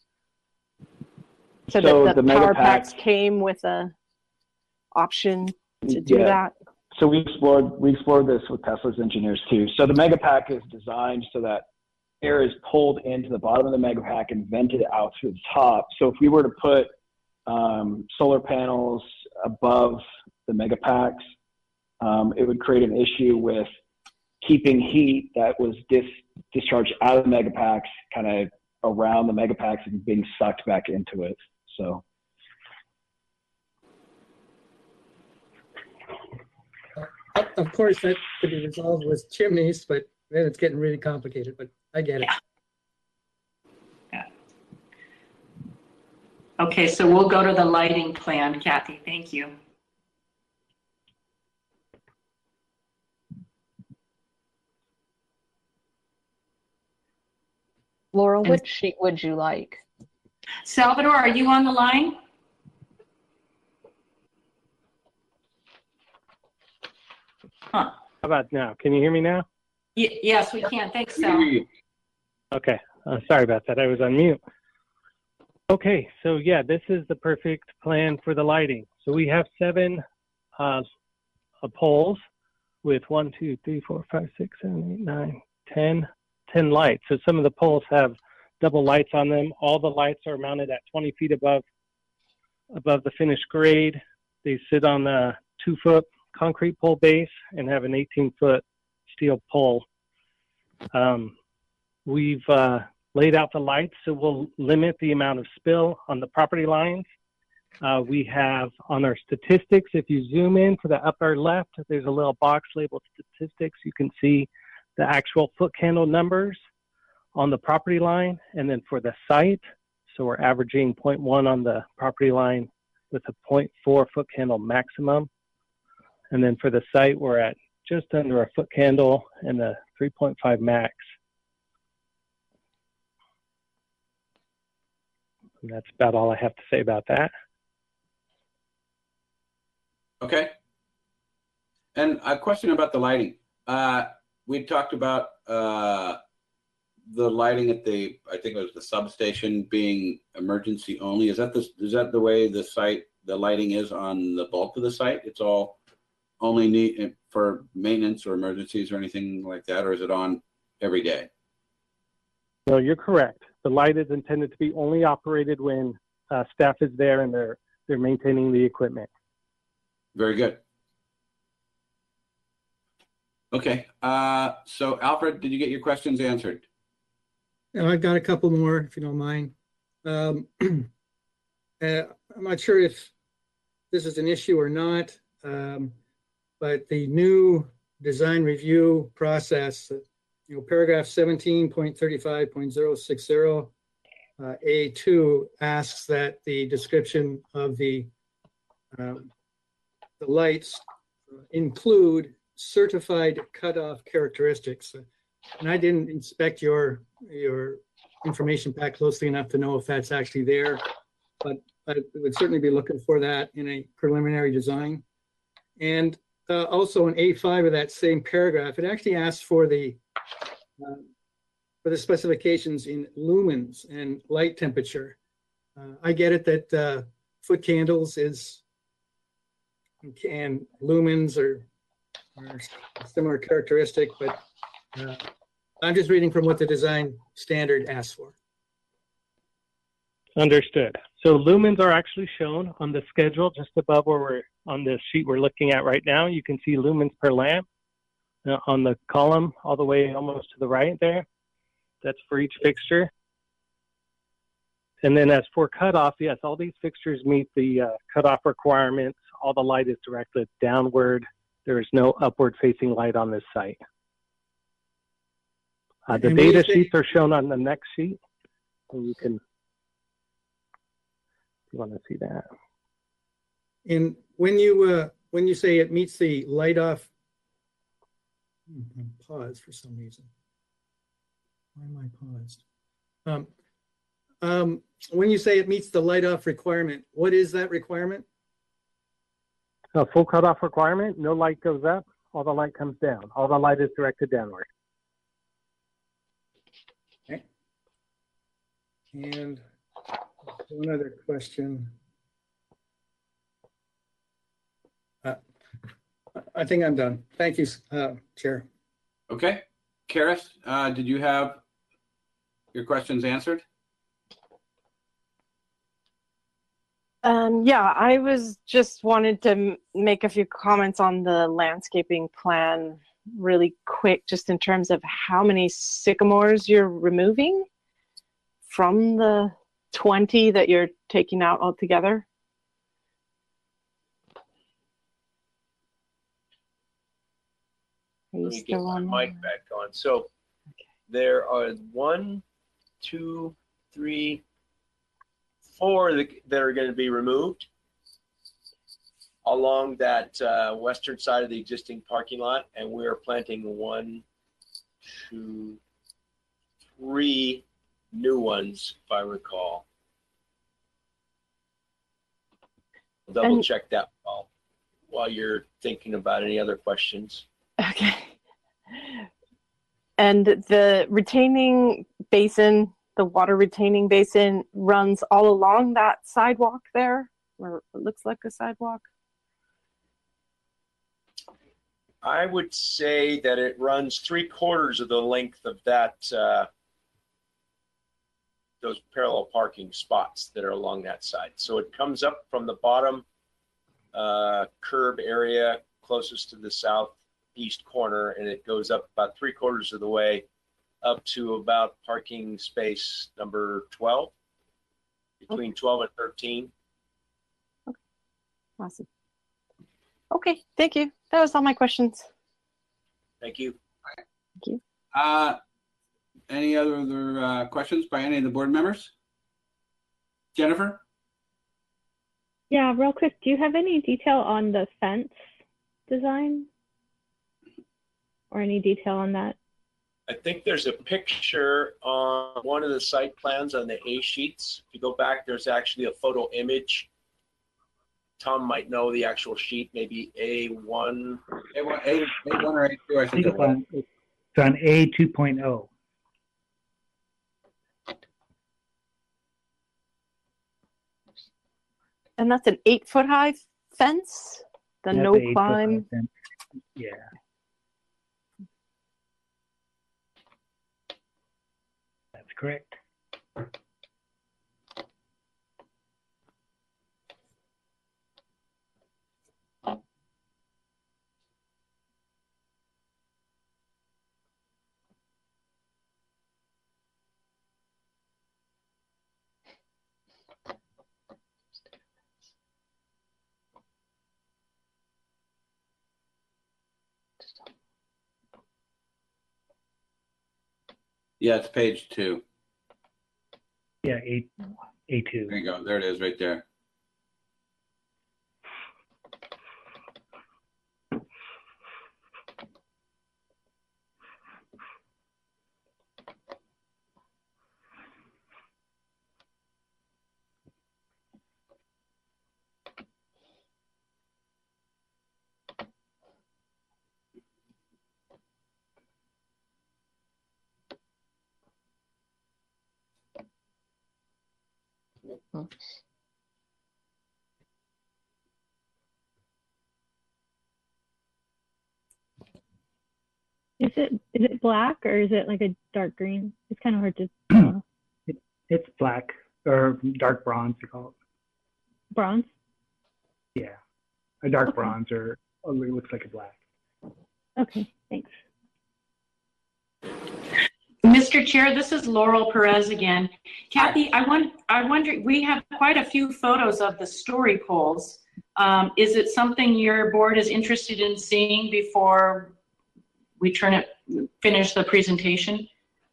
So that the power packs came with a option to do that? So we explored this with Tesla's engineers too. So the Megapack is designed so that air is pulled into the bottom of the Megapack and vented out through the top. So if we were to put solar panels above the Megapacks, it would create an issue with keeping heat that was discharged out of the Megapacks kind of around the Megapacks and being sucked back into it. So. Of course, that could be resolved with chimneys, but then it's getting really complicated, but I get it. Yeah. Okay, so we'll go to the lighting plan, Kathy. Thank you. Laurel, which sheet would you like? Salvador, are you on the line? Huh. How about now? Can you hear me now? Yes, we can. Thanks, Sal. Okay. Sorry about that. I was on mute. Okay. So yeah, this is the perfect plan for the lighting. So we have 7 poles with 1, 2, 3, 4, 5, 6, 7, 8, 9, 10 lights. So some of the poles have double lights on them. All the lights are mounted at 20 feet above the finished grade. They sit on the 2-foot concrete pole base and have an 18-foot steel pole. We've laid out the lights, so we'll limit the amount of spill on the property lines. We have on our statistics, if you zoom in to the upper left, there's a little box labeled statistics. You can see the actual foot candle numbers on the property line. And then for the site, so we're averaging 0.1 on the property line with a 0.4 foot candle maximum. And then for the site, we're at just under a foot candle and a 3.5 max. And that's about all I have to say about that. Okay. And a question about the lighting. We talked about the lighting at the, I think it was the substation being emergency only. Is that the way the lighting is on the bulk of the site? It's all only need for maintenance or emergencies or anything like that, or is it on every day? No, you're correct. The light is intended to be only operated when staff is there and they're maintaining the equipment. Very good. Okay. So Alfred, did you get your questions answered? Yeah, I've got a couple more, if you don't mind. I'm not sure if this is an issue or not, but the new design review process, paragraph 17.35.060 A2 asks that the description of the lights include certified cutoff characteristics. And I didn't inspect your information pack closely enough to know if that's actually there, but I would certainly be looking for that in a preliminary design. And also in A5 of that same paragraph, it actually asks for the specifications in lumens and light temperature. I get it that foot candles and lumens are similar characteristic, but I'm just reading from what the design standard asks for. Understood. So lumens are actually shown on the schedule just above where we're on the sheet we're looking at right now. You can see lumens per lamp on the column all the way almost to the right there. That's for each fixture. And then as for cutoff, yes, all these fixtures meet the cutoff requirements. All the light is directed downward. There is no upward facing light on this site. The data sheets are shown on the next sheet. And you can, if you want to see that. And when you say it meets the light off, I'm paused for some reason. Why am I paused? When you say it meets the light off requirement, what is that requirement? A full cutoff requirement, no light goes up, all the light comes down. All the light is directed downward. Okay. And one other question. I think I'm done. Thank you, Chair. Okay. Karis, did you have your questions answered? Yeah, I was just wanted to make a few comments on the landscaping plan really quick, just in terms of how many sycamores you're removing from the 20 that you're taking out altogether. Let me get my mic back on. So there are 1, 2, 3, 4 that are going to be removed along that western side of the existing parking lot, and we are planting 1, 2, 3 new ones, if I recall. I'll double check that while you're thinking about any other questions. Okay. And the retaining basin, the water retaining basin, runs all along that sidewalk there, or it looks like a sidewalk? I would say that it runs 3/4 of the length of that, those parallel parking spots that are along that side. So it comes up from the bottom curb area closest to the southeast corner, and it goes up about 3/4 of the way up to about parking space number 12, between 12 and 13. Okay. Awesome. Okay, thank you. That was all my questions. Thank you. Thank you. Any other questions by any of the board members? Jennifer? Yeah, real quick, do you have any detail on the fence design? Or any detail on that? I think there's a picture on one of the site plans on the A sheets. If you go back, there's actually a photo image. Tom might know the actual sheet, maybe A1. A1 or A2, I think it was. It's on A2.0. And that's an 8-foot high fence? The That's no an 8-foot climb? high fence. Yeah. That's correct. Yeah, it's page 2. Yeah, A2. There you go. There it is right there. If it black or is it like a dark green? It's kind of hard to tell. It's black or dark bronze, you call it. Bronze? Yeah, a dark bronze or it looks like a black. Okay, thanks. Mr. Chair, this is Laurel Perez again. Kathy, I wonder, we have quite a few photos of the story poles. Is it something your board is interested in seeing before we finish the presentation?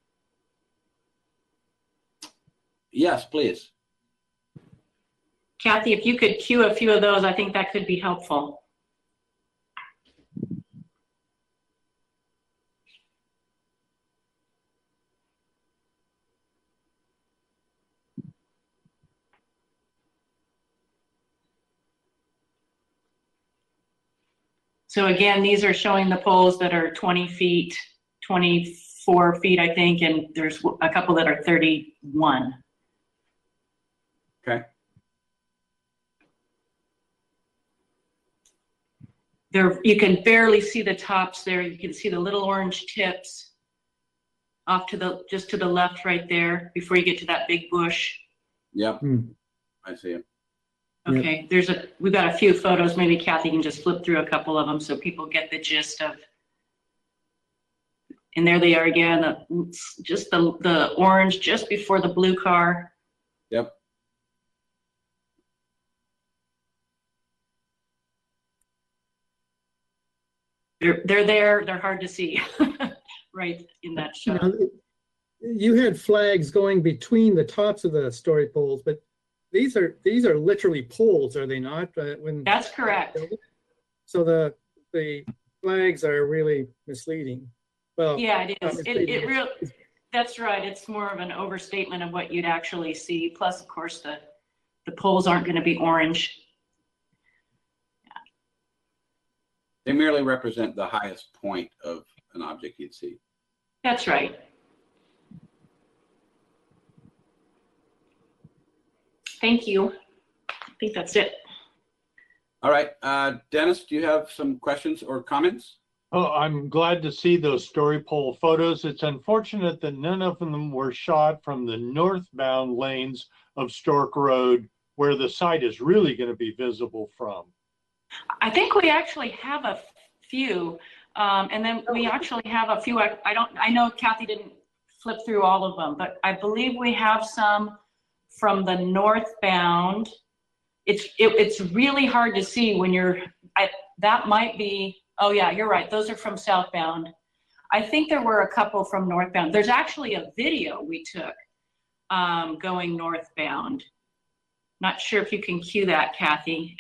Yes, please. Kathy, if you could cue a few of those, I think that could be helpful. So again, these are showing the poles that are 20 feet, 24 feet, I think, and there's a couple that are 31. Okay. There, you can barely see the tops there. You can see the little orange tips off to the, just to the left right there before you get to that big bush. Yep, I see it. Okay, we've got a few photos. Maybe Kathy can just flip through a couple of them so people get the gist of. And there they are again, just the orange just before the blue car. Yep. They're there. They're hard to see, right in that shot. You had flags going between the tops of the story poles, but these are literally poles, are they not? That's correct. So the flags are really misleading. Well, yeah, it is. That's right. It's more of an overstatement of what you'd actually see. Plus, of course, the poles aren't going to be orange. They merely represent the highest point of an object you'd see. That's right. Thank you. I think that's it. All right, Dennis, do you have some questions or comments? Oh, I'm glad to see those story pole photos. It's unfortunate that none of them were shot from the northbound lanes of Stork Road, where the site is really going to be visible from. I think we actually have a few, and then we actually have a few. I know Kathy didn't flip through all of them, but I believe we have some from the northbound. It's really hard to see when you're. That might be. Oh yeah, you're right. Those are from southbound. I think there were a couple from northbound. There's actually a video we took going northbound. Not sure if you can cue that, Kathy.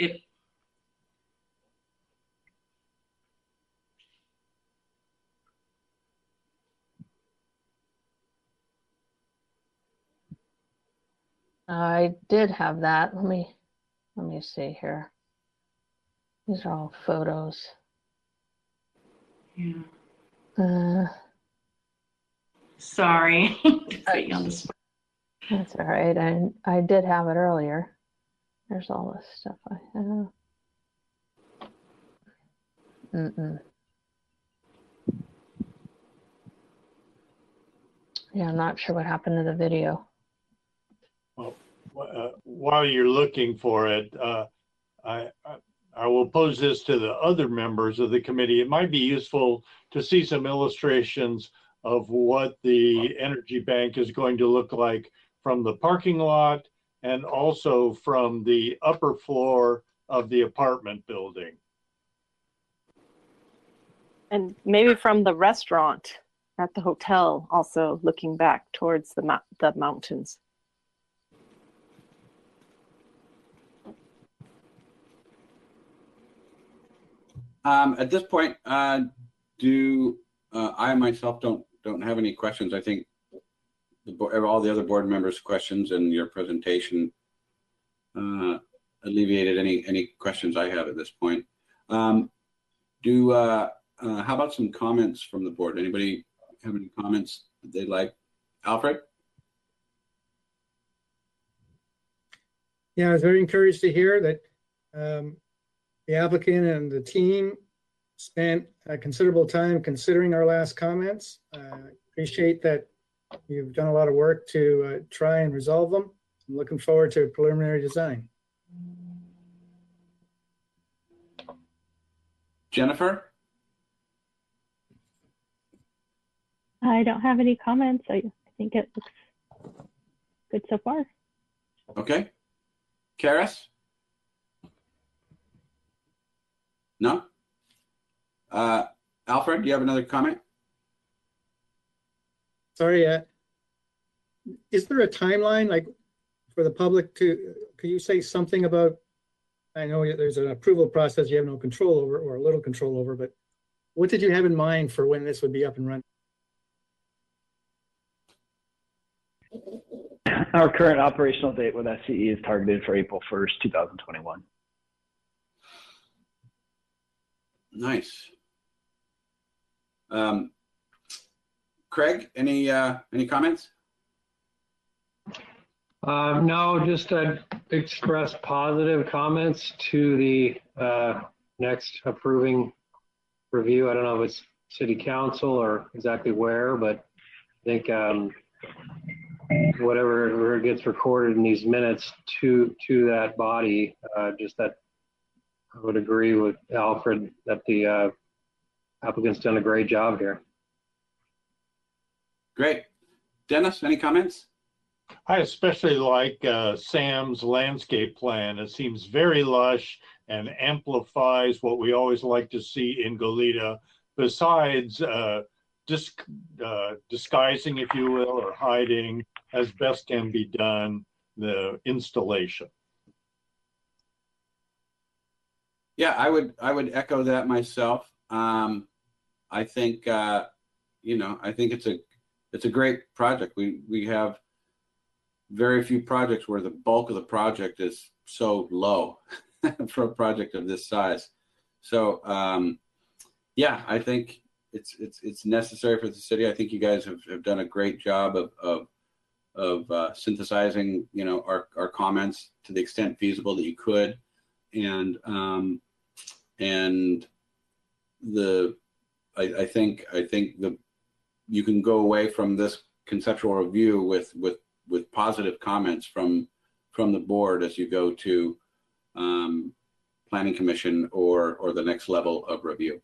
I did have that. Let me see here. These are all photos. Yeah. Sorry. That's all right. I did have it earlier. There's all this stuff I have. Yeah, I'm not sure what happened to the video. Well, while you're looking for it, I will pose this to the other members of the committee. It might be useful to see some illustrations of what the energy bank is going to look like from the parking lot and also from the upper floor of the apartment building. And maybe from the restaurant at the hotel, also looking back towards the mountains. At this point, I myself don't have any questions. I think all the other board members' questions and your presentation alleviated any questions I have at this point. How about some comments from the board? Anybody have any comments that they'd like? Alfred? Yeah, I was very encouraged to hear that the applicant and the team spent a considerable time considering our last comments. Appreciate that you've done a lot of work to try and resolve them. I'm looking forward to preliminary design. Jennifer? I don't have any comments. I think it looks good so far. Okay. Karis? No? Alfred, do you have another comment? Sorry, is there a timeline, like, for the public to, could you say something about, I know there's an approval process you have no control over, or a little control over, but what did you have in mind for when this would be up and running? Our current operational date with SCE is targeted for April 1st, 2021. Nice. Craig, any comments? No, just express positive comments to the next approving review. I don't know if it's city council or exactly where, but I think whatever gets recorded in these minutes to that body, just that I would agree with Alfred that the applicant's done a great job here. Great. Dennis, any comments? I especially like Sam's landscape plan. It seems very lush and amplifies what we always like to see in Goleta, besides disguising, if you will, or hiding as best can be done, the installation. Yeah, I would echo that myself. I think I think it's a great project. We have very few projects where the bulk of the project is so low for a project of this size. So yeah, I think it's necessary for the city. I think you guys have done a great job of synthesizing, our comments to the extent feasible that you could, and I think you can go away from this conceptual review with positive comments from the board as you go to planning commission or the next level of review.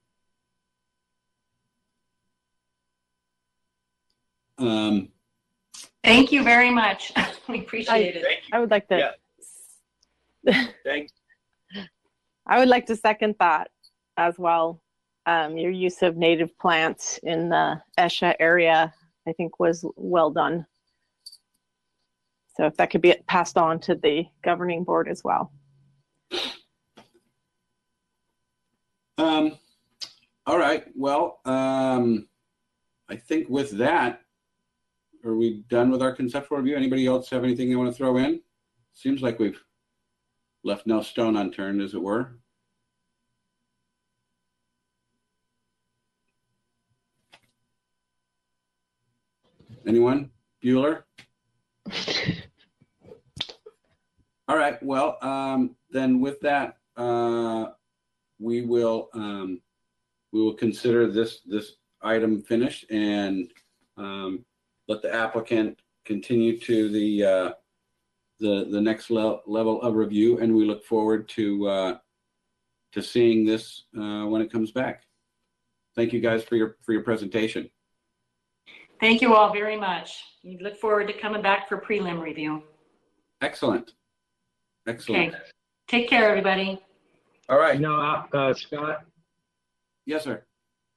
Thank you very much. We appreciate it. I would like to. Yeah. Thanks. I would like to second that as well. Your use of native plants in the Esha area, I think, was well done. So if that could be passed on to the governing board as well. All right. Well, I think with that, are we done with our conceptual review? Anybody else have anything they want to throw in? Seems like we've left no stone unturned, as it were. Anyone? Bueller? All right. Well, then with that, we will consider this item finished and let the applicant continue to the next level of review, and we look forward to seeing this when it comes back. Thank you guys for your presentation. Thank you all very much. We look forward to coming back for prelim review. Excellent. Excellent. Okay. Take care, everybody. All right. Scott? Yes, sir.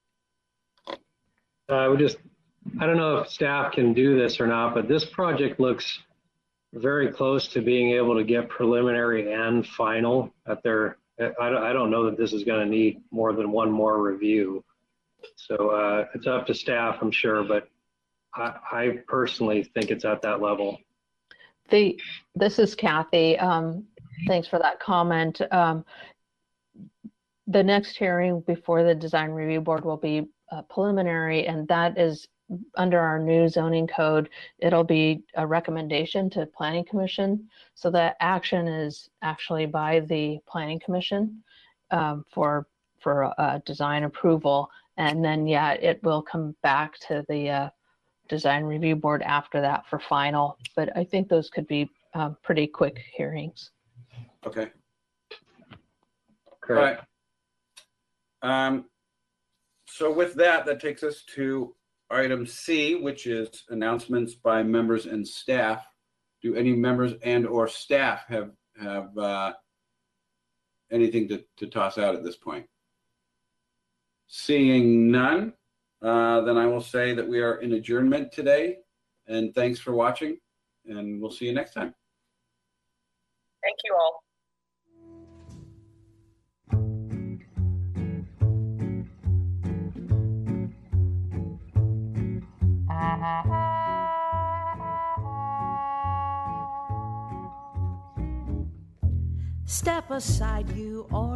I don't know if staff can do this or not, but this project looks very close to being able to get preliminary and final at their, I don't know that this is going to need more than one more review. So it's up to staff, I'm sure, but I personally think it's at that level. This is Kathy. Thanks for that comment. The next hearing before the design review board will be preliminary, and that is under our new zoning code. It'll be a recommendation to planning commission. So that action is actually by the planning commission for for design approval. And then, yeah, it will come back to the design review board after that for final. But I think those could be pretty quick hearings. Okay. Correct. All right. So with that, that takes us to item C, which is announcements by members and staff. Do any members and or staff have anything to toss out at this point? Seeing none, then I will say that we are in adjournment today. And thanks for watching, and we'll see you next time. Thank you all. Step aside, you or